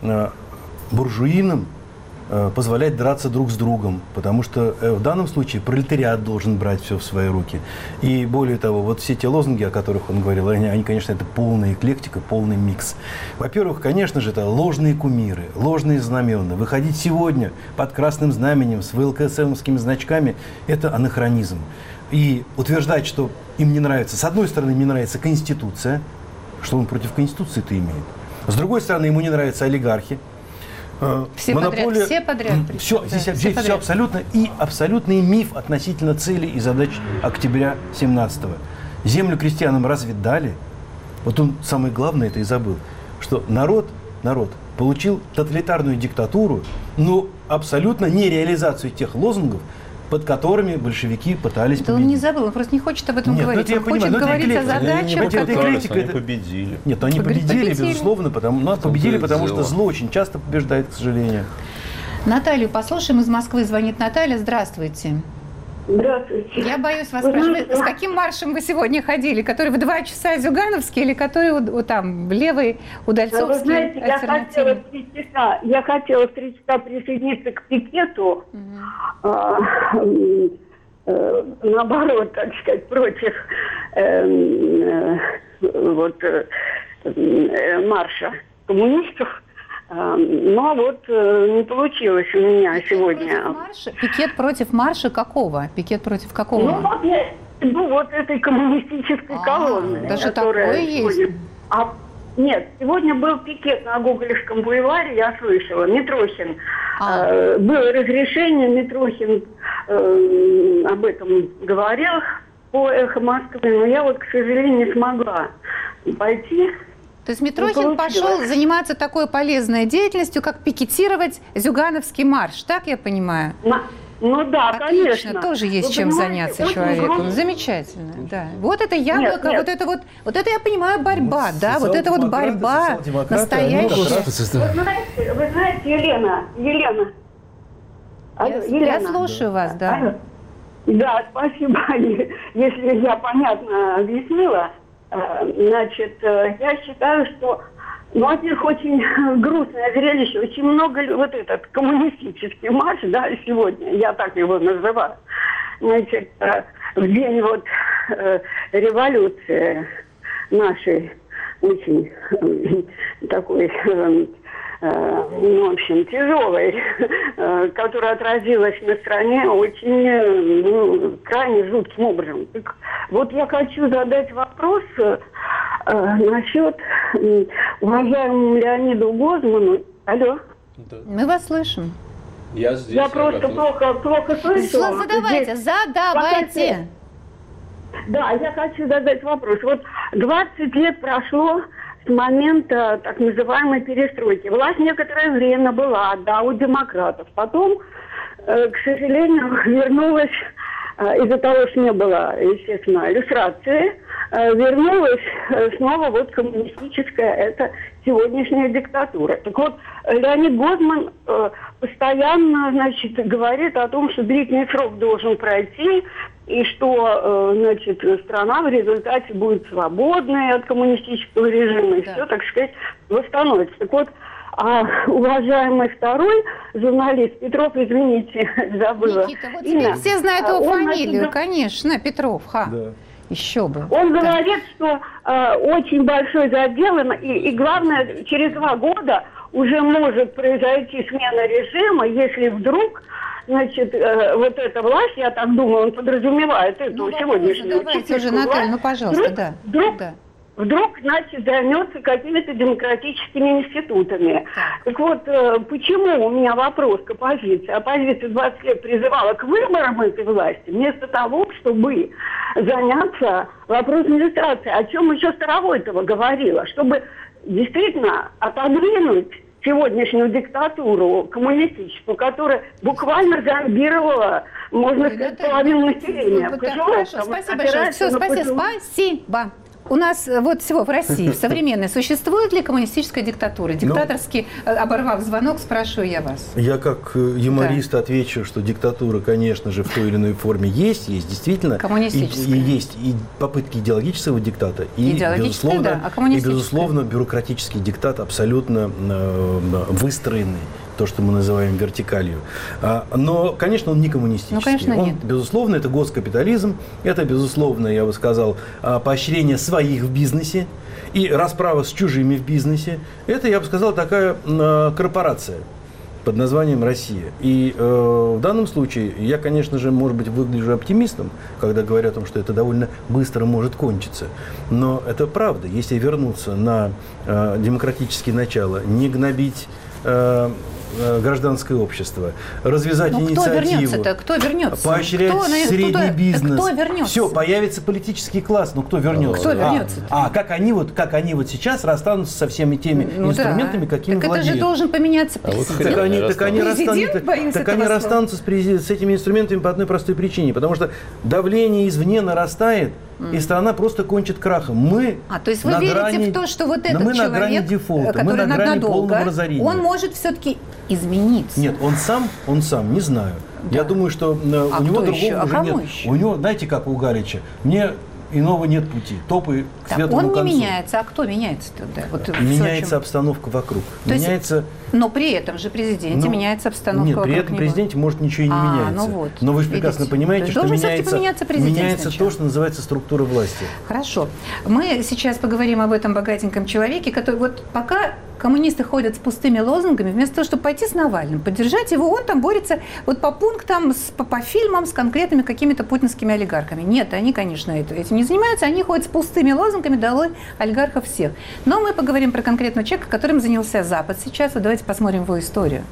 буржуинам позволять драться друг с другом, потому что в данном случае пролетариат должен брать все в свои руки. И более того, вот все те лозунги, о которых он говорил, они, конечно, это полная эклектика, полный микс. Во-первых, конечно же, это ложные кумиры, ложные знамена. Выходить сегодня под красным знаменем с ВЛКСМовскими значками – это анахронизм. И утверждать, что им не нравится, с одной стороны, не нравится Конституция, что он против Конституции-то имеет. С другой стороны, ему не нравятся олигархи. Все подряд. Здесь все абсолютно. И абсолютный миф относительно целей и задач октября 17-го. Землю крестьянам разве дали? Вот он самое главное это и забыл. Что народ получил тоталитарную диктатуру, но абсолютно не реализацию тех лозунгов, под которыми большевики пытались победить. Да он не забыл, он просто не хочет об этом говорить. Он хочет говорить о задачах, которые... Они победили. Нет, они победили, безусловно, победили, потому что зло очень часто побеждает, к сожалению. Наталью послушаем. Из Москвы звонит Наталья. Здравствуйте. Здравствуйте. Я боюсь вас спрашивать. С каким маршем вы сегодня ходили? Который в 2 часа Зюгановский или который там левый Удальцовский? Вы знаете, я хотела в 3 часа присоединиться к пикету, наоборот, так сказать, против марша коммунистов. Но вот не получилось у меня сегодня. Пикет против марша какого? Пикет против какого? Вот этой коммунистической колонны. Даже такое есть? Нет, сегодня был пикет на Гоголевском бульваре, я слышала, Митрохин. Было разрешение, Митрохин об этом говорил по «Эхо Москвы», но я вот, к сожалению, не смогла пойти. То есть Митрохин пошел заниматься такой полезной деятельностью, как пикетировать Зюгановский марш, так я понимаю? Ну да, отлично, конечно. Тоже есть чем заняться человеку. Замечательно, да. Вот это яблоко, нет. Вот это я понимаю борьба, да, вот это вот борьба настоящая. Вы знаете, Елена. Я слушаю вас, да. Да, спасибо, если я понятно объяснила. Значит, я считаю, что, во-первых, очень грустное зрелище, очень много, вот этот коммунистический марш, да, сегодня, я так его называю, значит, в день вот революции нашей, очень такой, в общем, тяжелой, которая отразилась на стране очень, крайне жутким образом. Так, вот я хочу задать вопрос насчет уважаемому Леониду Гозману. Алло? Да. Мы вас слышим. Я здесь. Я просто плохо слышу. Задавайте. Да, я хочу задать вопрос. Вот 20 лет прошло с момента так называемой перестройки. Власть некоторое время была, да, у демократов. Потом, к сожалению, вернулась, из-за того, что не было, естественно, иллюстрации, вернулась снова вот коммунистическая, это сегодняшняя диктатура. Так вот, Леонид Гозман постоянно, значит, говорит о том, что длительный срок должен пройти, и что, значит, страна в результате будет свободной от коммунистического режима, и все, так сказать, восстановится. Так вот, а уважаемый второй журналист Петров, извините, забыла. Никита, вот теперь все знают его фамилию, конечно, Петров, Да. Еще бы. Он говорит, что очень большой задел, и главное, через 2 года уже может произойти смена режима, если вдруг значит, вот эта власть, я так думаю, он подразумевает эту сегодняшнюю давайте уже, Наталья, ну, пожалуйста, вдруг, значит, займется какими-то демократическими институтами. Так вот, почему у меня вопрос к оппозиции? Оппозиция 20 лет призывала к выборам этой власти, вместо того, чтобы заняться вопросом иллюстрации, о чем еще Старовойтова говорила, чтобы действительно отодвинуть сегодняшнюю диктатуру коммунистическую, которая буквально зомбировала, можно сказать, половину населения. Хорошо, спасибо большое. Все, спасибо. У нас вот всего в России, в современной, существует ли коммунистическая диктатура? Диктаторски, оборвав звонок, спрашиваю я вас. Я как юморист отвечу, что диктатура, конечно же, в той или иной форме есть действительно. Коммунистическая. И есть и попытки идеологического диктата, и, безусловно, бюрократический диктат, абсолютно выстроенный. То, что мы называем вертикалью. Но, конечно, он не коммунистический. Ну, конечно, нет. Безусловно, это госкапитализм, это, безусловно, я бы сказал, поощрение своих в бизнесе и расправа с чужими в бизнесе. Это, я бы сказал, такая корпорация под названием «Россия». И в данном случае я, конечно же, может быть, выгляжу оптимистом, когда говорю о том, что это довольно быстро может кончиться. Но это правда. Если вернуться на демократические начала, не гнобить гражданское общество, развязать инициативу. Кто вернется? Поощрять средний бизнес. Кто вернется? Все, появится политический класс, но кто вернется? Кто вернется? Как они вот сейчас расстанутся со всеми теми инструментами, какими владеют? Это же должен поменяться президент. Так они расстанутся с этими инструментами по одной простой причине, потому что давление извне нарастает, и страна просто кончит крахом. То есть вы верите в то, что вот этот человек, который надолго, он может все-таки измениться? Нет, он сам, не знаю. Да. Я думаю, что у него другого уже нет. У него, знаете, как у Галича, мне иного нет пути. Топы к светлому концу. Он не меняется, а кто меняется тогда? Меняется обстановка вокруг. Но при этом же президенте меняется обстановка вокруг. Нет, при этом президенте может ничего и не меняется. Но вы же прекрасно понимаете, что меняется то, что называется структура власти. Хорошо. Мы сейчас поговорим об этом богатеньком человеке, который вот пока коммунисты ходят с пустыми лозунгами, вместо того, чтобы пойти с Навальным, поддержать его, он там борется вот по пунктам, по фильмам с конкретными какими-то путинскими олигархами. Нет, они, конечно, этим не занимаются, они ходят с пустыми лозунгами, долой олигархов всех. Но мы поговорим про конкретного человека, которым занялся Запад сейчас. Вот давайте посмотрим его историю.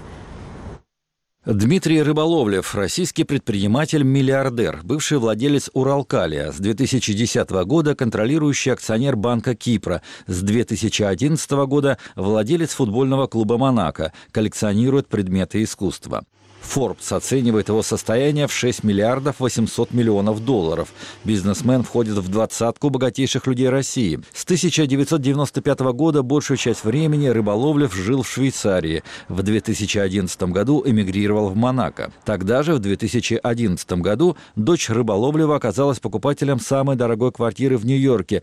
Дмитрий Рыболовлев – российский предприниматель-миллиардер, бывший владелец Уралкалия, с 2010 года контролирующий акционер Банка Кипра, с 2011 года владелец футбольного клуба «Монако», коллекционирует предметы искусства. Forbes оценивает его состояние в 6 миллиардов 800 миллионов долларов. Бизнесмен входит в двадцатку богатейших людей России. С 1995 года большую часть времени Рыболовлев жил в Швейцарии. В 2011 году эмигрировал в Монако. Тогда же, в 2011 году, дочь Рыболовлева оказалась покупателем самой дорогой квартиры в Нью-Йорке.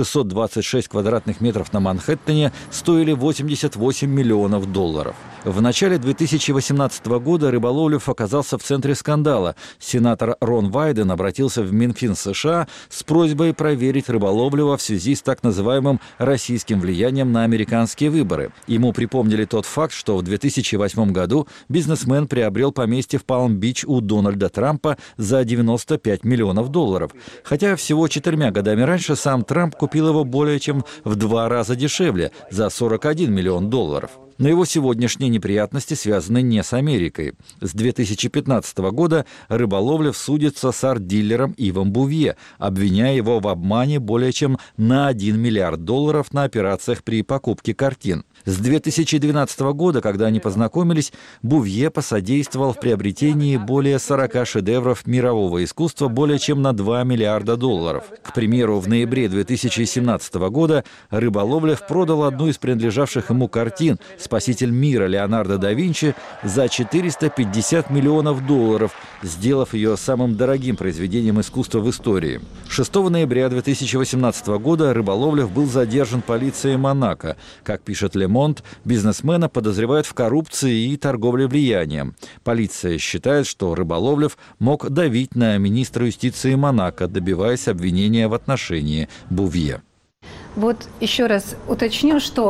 626 квадратных метров на Манхэттене стоили 88 миллионов долларов. В начале 2018 года Рыболовлев оказался в центре скандала. Сенатор Рон Вайден обратился в Минфин США с просьбой проверить Рыболовлева в связи с так называемым российским влиянием на американские выборы. Ему припомнили тот факт, что в 2008 году бизнесмен приобрел поместье в Палм-Бич у Дональда Трампа за 95 миллионов долларов. Хотя всего 4 годами раньше сам Трамп купил его более чем в 2 раза дешевле, за 41 миллион долларов. Но его сегодняшние неприятности связаны не с Америкой. С 2015 года Рыболовлев судится с арт-дилером Ивом Бувье, обвиняя его в обмане более чем на 1 миллиард долларов на операциях при покупке картин. С 2012 года, когда они познакомились, Бувье посодействовал в приобретении более 40 шедевров мирового искусства более чем на 2 миллиарда долларов. К примеру, в ноябре 2017 года Рыболовлев продал одну из принадлежавших ему картин «Спаситель мира» Леонардо да Винчи за 450 миллионов долларов, сделав ее самым дорогим произведением искусства в истории. 6 ноября 2018 года Рыболовлев был задержан полицией Монако. Как пишет Le Monde, бизнесмена подозревают в коррупции и торговле влиянием. Полиция считает, что Рыболовлев мог давить на министра юстиции Монако, добиваясь обвинения в отношении Бувье. Вот еще раз уточню, что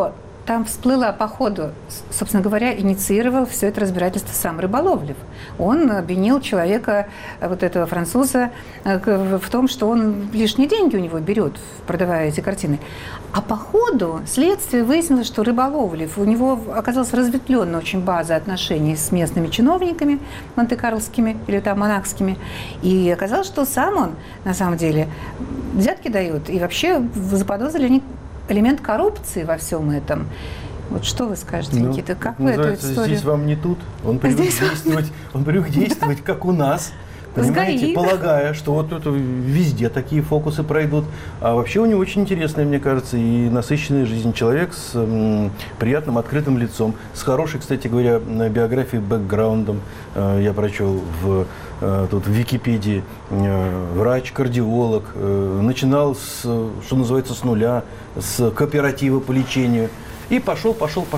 там всплыло по ходу, собственно говоря, инициировал все это разбирательство сам Рыболовлев. Он обвинил человека, вот этого француза, в том, что он лишние деньги у него берет, продавая эти картины. А по ходу следствия выяснилось, что Рыболовлев, у него оказалась разветвленная очень база отношений с местными чиновниками монте-карлскими или там монакскими. И оказалось, что сам он, на самом деле, взятки дает. И вообще заподозрили они элемент коррупции во всем этом. Вот что вы скажете, Никита? Как вы эту историю? Здесь вам не тут. Он привык действовать, как у нас. Понимаете, полагая, что вот это везде такие фокусы пройдут. А вообще у него очень интересная, мне кажется, и насыщенная жизнь. Человек с приятным, открытым лицом, с хорошей, кстати говоря, биографией, бэкграундом. Я прочел тут в Википедии. Врач, кардиолог. Начинал, что называется, с нуля, с кооператива по лечению. И пошел.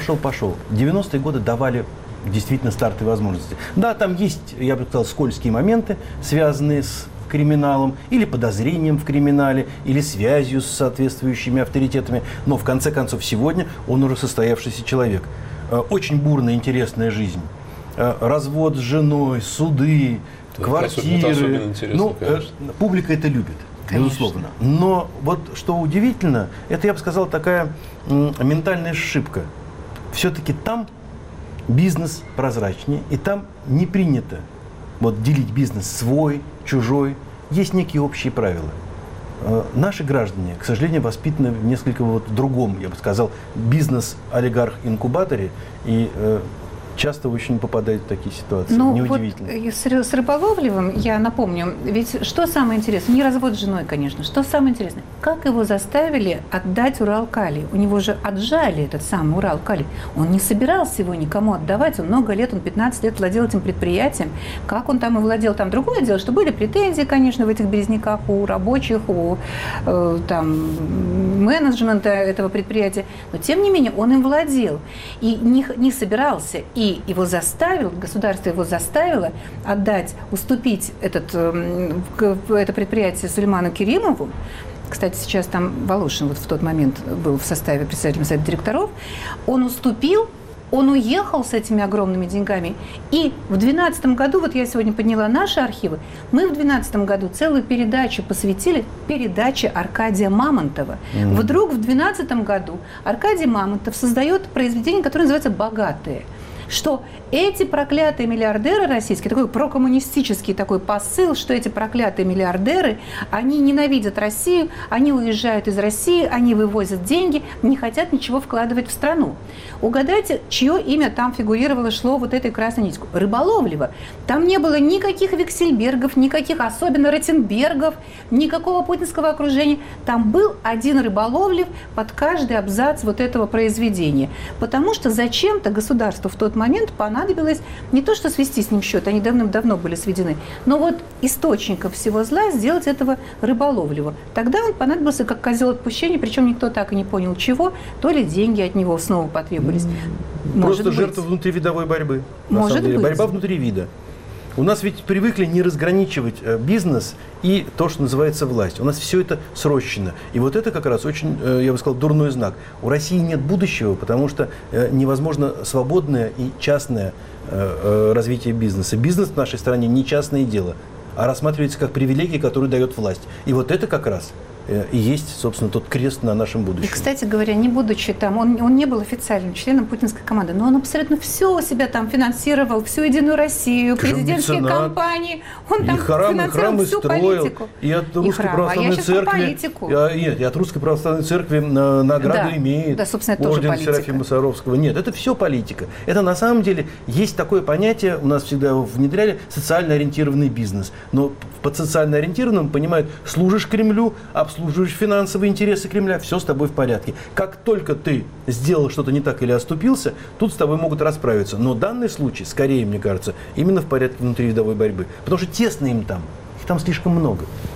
90-е годы давали действительно старты возможности. Да, там есть, я бы сказал, скользкие моменты, связанные с криминалом, или подозрением в криминале, или связью с соответствующими авторитетами. Но в конце концов сегодня он уже состоявшийся человек. Очень бурная, интересная жизнь. Развод с женой, суды, квартиры. Публика это любит. Конечно. Безусловно. Но вот что удивительно, это, я бы сказал, такая ментальная ошибка. Все-таки там бизнес прозрачнее, и там не принято вот делить бизнес свой, чужой. Есть некие общие правила. Наши граждане, к сожалению, воспитаны в несколько вот другом, я бы сказал, бизнес-олигарх-инкубаторе, и часто очень попадают в такие ситуации. Неудивительно. Вот с Рыболовлевым, я напомню, ведь что самое интересное, не развод с женой, конечно, что самое интересное, как его заставили отдать Уралкалий? У него же отжали этот самый Уралкалий. Он не собирался его никому отдавать, он много лет, он 15 лет владел этим предприятием. Как он там и владел, там другое дело, что были претензии, конечно, в этих Березняках у рабочих, у менеджмента этого предприятия, но тем не менее он им владел и не собирался. И его заставил, государство его заставило отдать, уступить это предприятие Сулейману Керимову. Кстати, сейчас там Волошин вот в тот момент был в составе председателя совета директоров. Он уступил, он уехал с этими огромными деньгами. И в 2012 году, вот я сегодня подняла наши архивы, мы в 2012 году целую передачу посвятили передаче Аркадия Мамонтова. Вдруг в 2012 году Аркадий Мамонтов создает произведение, которое называется «Богатые». Что эти проклятые миллиардеры российские, такой прокоммунистический такой посыл, что эти проклятые миллиардеры, они ненавидят Россию, они уезжают из России, они вывозят деньги, не хотят ничего вкладывать в страну. Угадайте, чье имя там фигурировало, шло вот этой красной нитью? Рыболовлева. Там не было никаких Виксельбергов, никаких, особенно Ротенбергов, никакого путинского окружения. Там был один Рыболовлев под каждый абзац вот этого произведения. Потому что зачем-то государству в тот момент понадобилось не то, что свести с ним счет, они давным-давно были сведены, но вот источником всего зла сделать этого Рыболовлева. Тогда он понадобился как козел отпущения, причем никто так и не понял чего, то ли деньги от него снова потребовались. Просто жертва внутривидовой борьбы. На самом деле. Борьба внутри вида. У нас ведь привыкли не разграничивать бизнес и то, что называется власть. У нас все это срощено. И вот это как раз очень, я бы сказал, дурной знак. У России нет будущего, потому что невозможно свободное и частное развитие бизнеса. Бизнес в нашей стране не частное дело, а рассматривается как привилегия, которую дает власть. И вот это как раз и есть, собственно, тот крест на нашем будущем. И, кстати говоря, не будучи там, он не был официальным членом путинской команды, но он абсолютно все у себя там финансировал, всю «Единую Россию», президентские кампании. Он там финансировал всю политику. И от Русской Православной Церкви. Нет, и от Русской Православной Церкви награду имеет. Да, собственно, это тоже орден Серафима Саровского. Нет, это все политика. Это на самом деле есть такое понятие, у нас всегда внедряли, социально ориентированный бизнес. Но под социально ориентированным понимают, служишь Кремлю, обслуживаешь финансовые интересы Кремля, все с тобой в порядке. Как только ты сделал что-то не так или оступился, тут с тобой могут расправиться. Но данный случай, скорее, мне кажется, именно в порядке внутривидовой борьбы. Потому что тесно им там. Их там слишком много.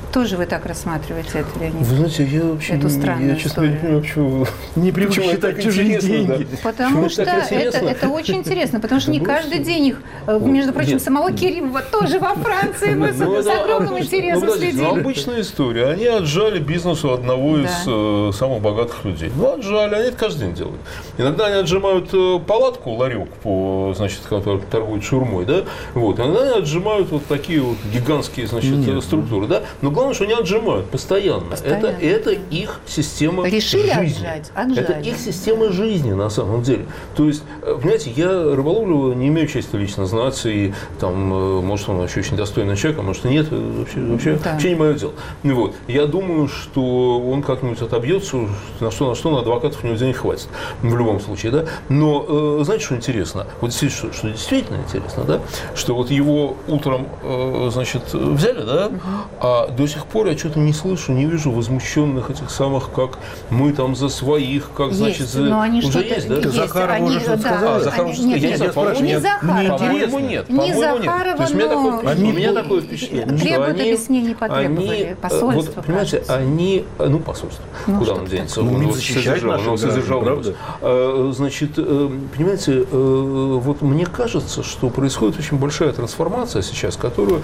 Тоже вы так рассматриваете это, Леонид? Вы знаете, я вообще эту странную честно не понимаю, почему не привык считать чужие деньги. Да. Потому что это очень интересно, потому что не каждый день их, между прочим, самого Керимова тоже во Франции мы с огромным интересом следили. Обычная история. Они отжали бизнес у одного из самых богатых людей. Отжали, они это каждый день делают. Иногда они отжимают палатку, ларек, который торгует шаурмой, да, вот. Иногда они отжимают вот такие вот гигантские, структуры, да. Но главное, что они отжимают постоянно. Это их система жизни. Отжали. Это их система жизни на самом деле. То есть, понимаете, я Рыболовлева не имею чести лично знать, и там, может, он вообще очень достойный человек, а может, и нет, вообще не мое дело. Вот. Я думаю, что он как-нибудь отобьется, на что на адвокатов у него денег хватит. В любом случае, да. Но, знаете, что интересно? Вот действительно, что действительно интересно, да, что вот его утром, взяли, да, а до сих пор я что-то не слышу, не вижу возмущенных этих самых, как мы там за своих, как, есть, но они уже есть, да? Захаров уже что-то сказал. Захаров уже сказал. Я не знаю, по-моему, нет. То есть у меня такое впечатление, требуют объяснений, потребовали, посольство. Вот, понимаете, они, посольство, куда он денется? Он защищает наших граждан, правда? Значит, понимаете, вот мне кажется, что происходит очень большая трансформация сейчас, которую,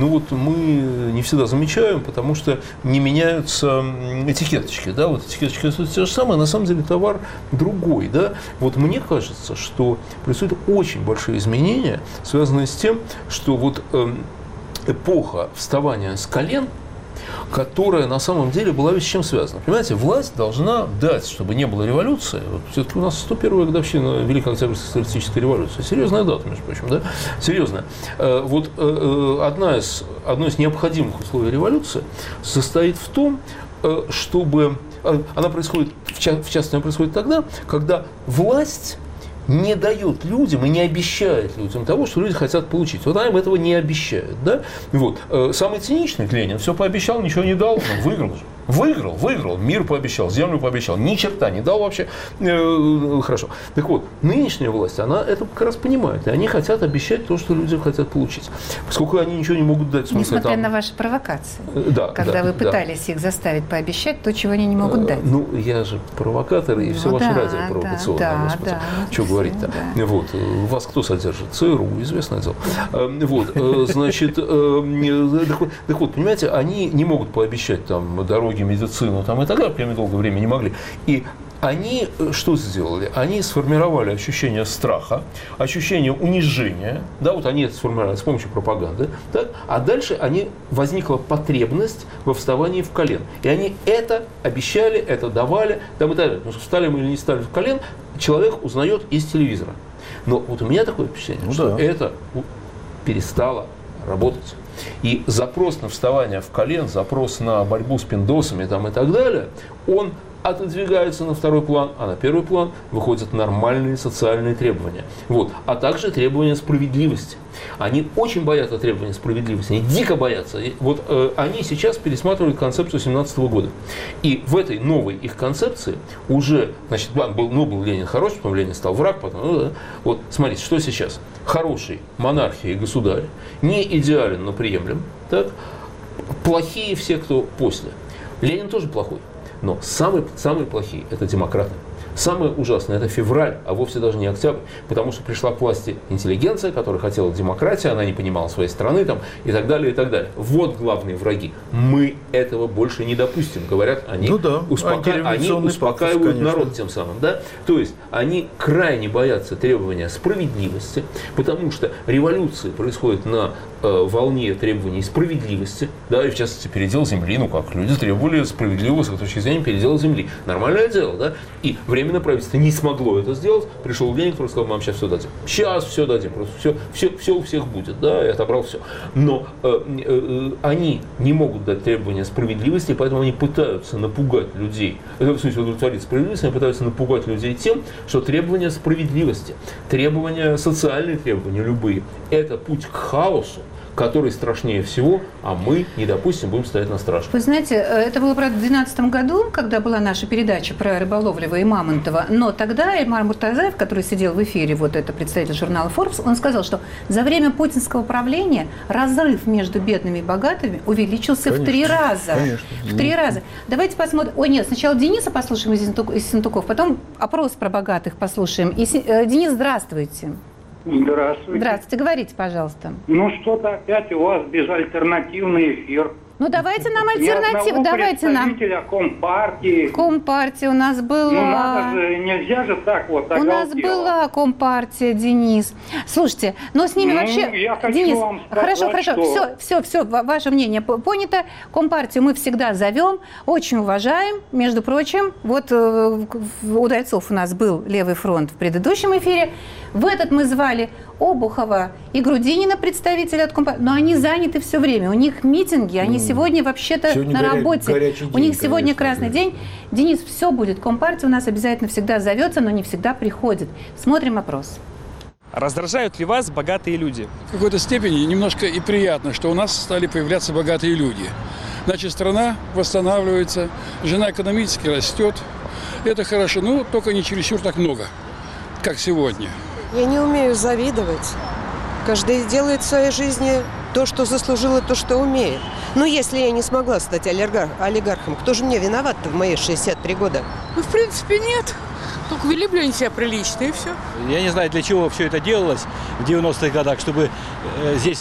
мы не всегда замечаем, потому что не меняются этикеточки, да, вот этикеточки те же самые, на самом деле товар другой, да. Вот мне кажется, что происходят очень большие изменения, связанные с тем, что вот эпоха вставания с колен, которая на самом деле была ведь с чем связана. Понимаете, власть должна дать, чтобы не было революции. Вот все-таки у нас 101-я годовщина Великой Октябрьской социалистической революции. Серьезная дата, между прочим, да? Серьезная. Вот одно из необходимых условий революции состоит в том, чтобы... Она происходит, в частности, она происходит тогда, когда власть не дает людям и не обещает людям того, что люди хотят получить. Вот она им этого не обещает. Да? Вот. Самый циничный Ленин все пообещал, ничего не дал, но выиграл же. Выиграл, мир пообещал, землю пообещал, ни черта не дал вообще. Хорошо. Так вот, нынешняя власть, она это как раз понимает, и они хотят обещать то, что люди хотят получить. Поскольку они ничего не могут дать. Несмотря на ваши провокации, когда вы пытались их пытались пообещать то, чего они не могут дать. Я же провокатор, и все ваше радио провокационное, господи. Что говорить-то? Да. Вот. Вас кто содержит? ЦРУ, известное дело. Вот. Значит, так вот, понимаете, они не могут пообещать там дороги, медицину там, и так далее, прямо долгое время не могли. И они что сделали? Они сформировали ощущение страха, ощущение унижения, да, вот они это сформировали с помощью пропаганды, так? А дальше возникла потребность во вставании в колен. И они это обещали, это давали, там и так далее. Потому что встали мы или не встали в колен, человек узнает из телевизора. Но вот у меня такое впечатление, что это перестало работать. И запрос на вставание в колен, запрос на борьбу с пиндосами там, и так далее, он отодвигается на второй план, а на первый план выходят нормальные социальные требования. Вот. А также требования справедливости. Они очень боятся требования справедливости, они дико боятся. И вот они сейчас пересматривают концепцию 17 года. И в этой новой их концепции уже, значит, был Ленин хороший, потом Ленин стал враг, потом, вот смотрите, что сейчас. Хороший монархия и государь, не идеален, но приемлем, так? Плохие все, кто после. Ленин тоже плохой. Но самые плохие – это демократы. Самое ужасное – это февраль, а вовсе даже не октябрь, потому что пришла к власти интеллигенция, которая хотела демократии, она не понимала своей страны там, и так далее, и так далее. Вот главные враги. Мы этого больше не допустим, говорят они. Они успокаивают народ тем самым. Да? То есть они крайне боятся требования справедливости, потому что революции происходят на волне требований справедливости, да, и в частности передел земли, люди требовали справедливого с точки зрения передела земли. Нормальное дело, да? И Временное правительство не смогло это сделать. Пришел Ленин, который сказал, мы вам сейчас все дадим. Сейчас все дадим. Просто все у всех будет. Да, и отобрал все. Но они не могут дать требования справедливости, поэтому они пытаются напугать людей. Это, в смысле, удовлетворить справедливость, они пытаются напугать людей тем, что требования справедливости, требования, социальные требования любые, это путь к хаосу, который страшнее всего, а мы, не допустим, будем стоять на страже. Вы знаете, это было, правда, в 2012 году, когда была наша передача про Рыболовлева и Мамонтова, но тогда Эльмар Муртазаев, который сидел в эфире, вот это представитель журнала Forbes, он сказал, что за время путинского правления разрыв между бедными и богатыми увеличился в 3 раза. Конечно. В 3 раза. Давайте посмотрим. Ой, нет, сначала Дениса послушаем из Сентуков, потом опрос про богатых послушаем. Денис, здравствуйте. Здравствуйте. Здравствуйте. Говорите, пожалуйста. Ну, что-то опять у вас безальтернативный эфир. Ну, давайте нам альтернативу. Давайте нам. Представителя Компартии. Компартия у нас была. Ну, надо же, нельзя же так вот. У нас была Компартия, Денис. Слушайте, но с ними вообще... Я хочу Денис, вам сказать, хорошо. Все, ваше мнение понято. Компартию мы всегда зовем, очень уважаем. Между прочим, вот у Удальцов у нас был Левый фронт в предыдущем эфире. В этот мы звали Обухова и Грудинина, представителя от Компартии. Но они заняты все время. У них митинги, они сегодня вообще-то на работе. У них сегодня красный день. Денис, все будет. Компартия у нас обязательно всегда зовется, но не всегда приходит. Смотрим опрос. Раздражают ли вас богатые люди? В какой-то степени немножко и приятно, что у нас стали появляться богатые люди. Значит, страна восстанавливается, жена экономически растет. Это хорошо, но только не чересчур так много, как сегодня. Я не умею завидовать. Каждый делает в своей жизни то, что заслужил, и то, что умеет. Но если я не смогла стать олигархом, кто же мне виноват-то в мои 63 года? Ну, в принципе, нет. Только вели бы они себя прилично, и все. Я не знаю, для чего все это делалось в 90-х годах, чтобы здесь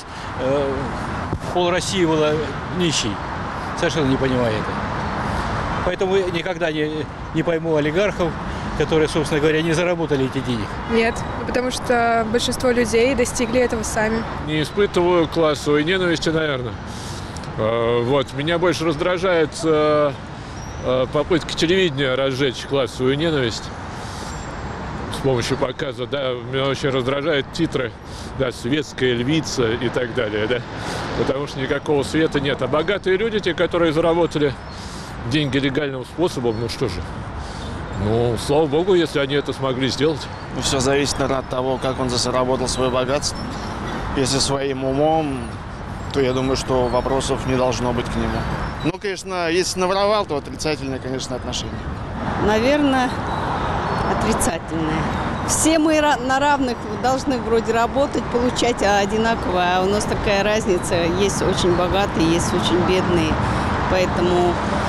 пол России было нищей. Совершенно не понимаю это. Поэтому никогда не пойму олигархов, которые, собственно говоря, не заработали эти денег. Нет, потому что большинство людей достигли этого сами. Не испытываю классовой ненависти, наверное. Вот. Меня больше раздражает попытка телевидения разжечь классовую ненависть с помощью показа. Да, меня очень раздражают титры, да, «Светская львица» и так далее, да, потому что никакого света нет. А богатые люди, те, которые заработали деньги легальным способом, ну что же, ну, слава богу, если они это смогли сделать. Все зависит, наверное, от того, как он заработал свое богатство. Если своим умом, то я думаю, что вопросов не должно быть к нему. Ну, конечно, если наворовал, то отрицательное, конечно, отношение. Наверное, отрицательное. Все мы на равных должны вроде работать, получать одинаково, а у нас такая разница. Есть очень богатые, есть очень бедные. Поэтому,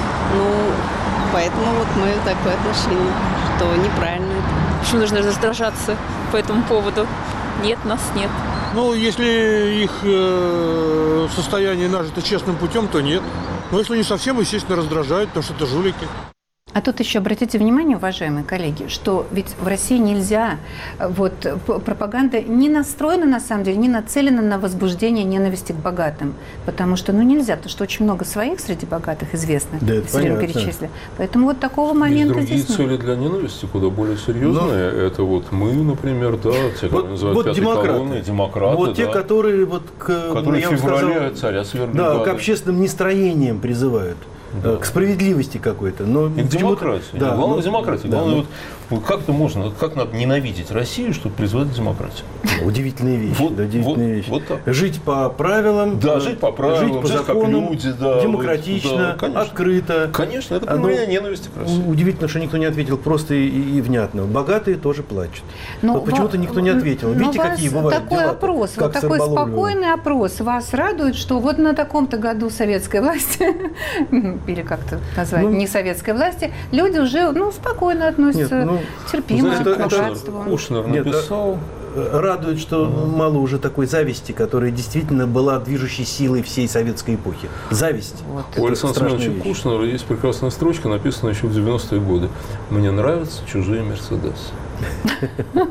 поэтому вот мое такое отношение, что неправильно это. Почему нужно раздражаться по этому поводу? Нет, нас нет. Ну, если их состояние нажито честным путем, то нет. Но если не совсем, естественно, раздражают, потому что это жулики. А тут еще обратите внимание, уважаемые коллеги, что ведь в России нельзя, вот пропаганда не настроена, на самом деле, не нацелена на возбуждение ненависти к богатым. Потому что, нельзя, потому что очень много своих среди богатых известно, да, все время перечислили. Поэтому вот такого момента здесь здесь цели для ненависти куда более серьезные. Это вот мы, например, да, те, которые называют пятой колонной, демократы. Вот те, которые которые в феврале царя свергли. Да, к общественным нестроениям призывают. Да. К справедливости какой-то. Но и к демократии. Да, главное, демократия. Да, главное, как надо ненавидеть Россию, чтобы призвать демократию? Удивительная вещь. Удивительная вещь. Вот так. Жить по правилам, жить по правилам, жить по законам, люди, демократично, открыто. Конечно, это проявление ненависти к России. Удивительно, что никто не ответил просто и внятно. Богатые тоже плачут. Вот почему-то никто не ответил. Видите, какие бывают такой дела, опрос, вот такой спокойный опрос вас радует, что вот на таком-то году советской власти, или как-то назвать, не советской власти, люди уже спокойно относятся, терпимо к богатству. Кушнер написал. Радует, что мало уже такой зависти, которая действительно была движущей силой всей советской эпохи. Зависть. У Александра Семеновича Кушнера есть прекрасная строчка, написанная еще в 90-е годы. «Мне нравятся чужие Мерседесы».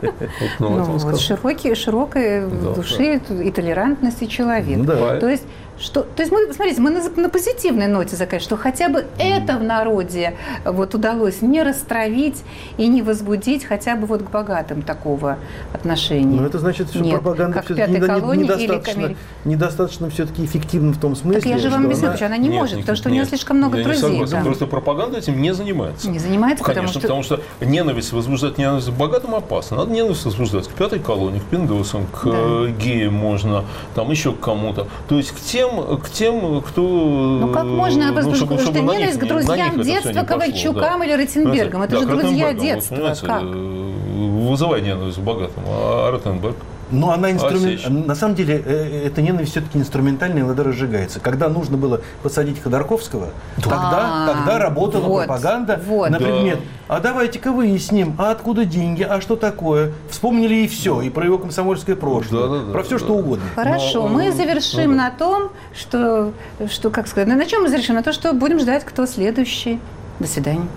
Широкой души и толерантности человека. То есть что, то есть мы, смотрите, мы на позитивной ноте заканчиваем, что хотя бы это в народе вот удалось не растравить и не возбудить хотя бы вот к богатым такого отношения. Но это значит, что пропаганда недостаточно все-таки эффективна в том смысле. Так я же вам объясню, почему она не может, потому что у нее слишком много друзей. Просто пропаганда этим не занимается. Не занимается, конечно, потому что ненависть возбуждать ненависть к богатым опасно. Надо ненависть возбуждать к пятой колонии, к пиндосам, к геям можно, там еще к кому-то. То есть к тем, кто... Ну как можно возбуждать, что ненависть к друзьям детства, Ковальчукам или Ротенбергам? Это же друзья детства. Как? Вызывай ненависть к богатым. А Ротенберг? Но она на самом деле, эта ненависть все-таки инструментальная, иногда разжигается. Когда нужно было посадить Ходорковского, тогда работала пропаганда на предмет, а давайте-ка выясним, а откуда деньги, а что такое. Вспомнили и все, и про его комсомольское прошлое, про все, что угодно. Хорошо, мы завершим на том, что, как сказать, на чем мы завершим? На то, что будем ждать, кто следующий. До свидания.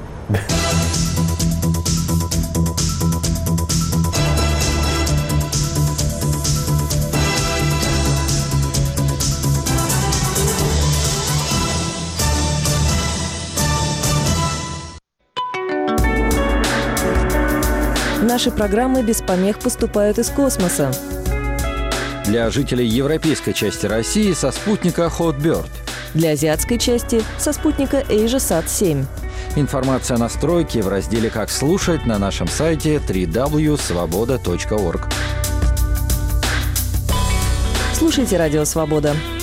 Наши программы без помех поступают из космоса. Для жителей европейской части России со спутника Hotbird. Для азиатской части со спутника AsiaSat-7. Информация о настройке в разделе «Как слушать» на нашем сайте www.svoboda.org. Слушайте «Радио Свобода».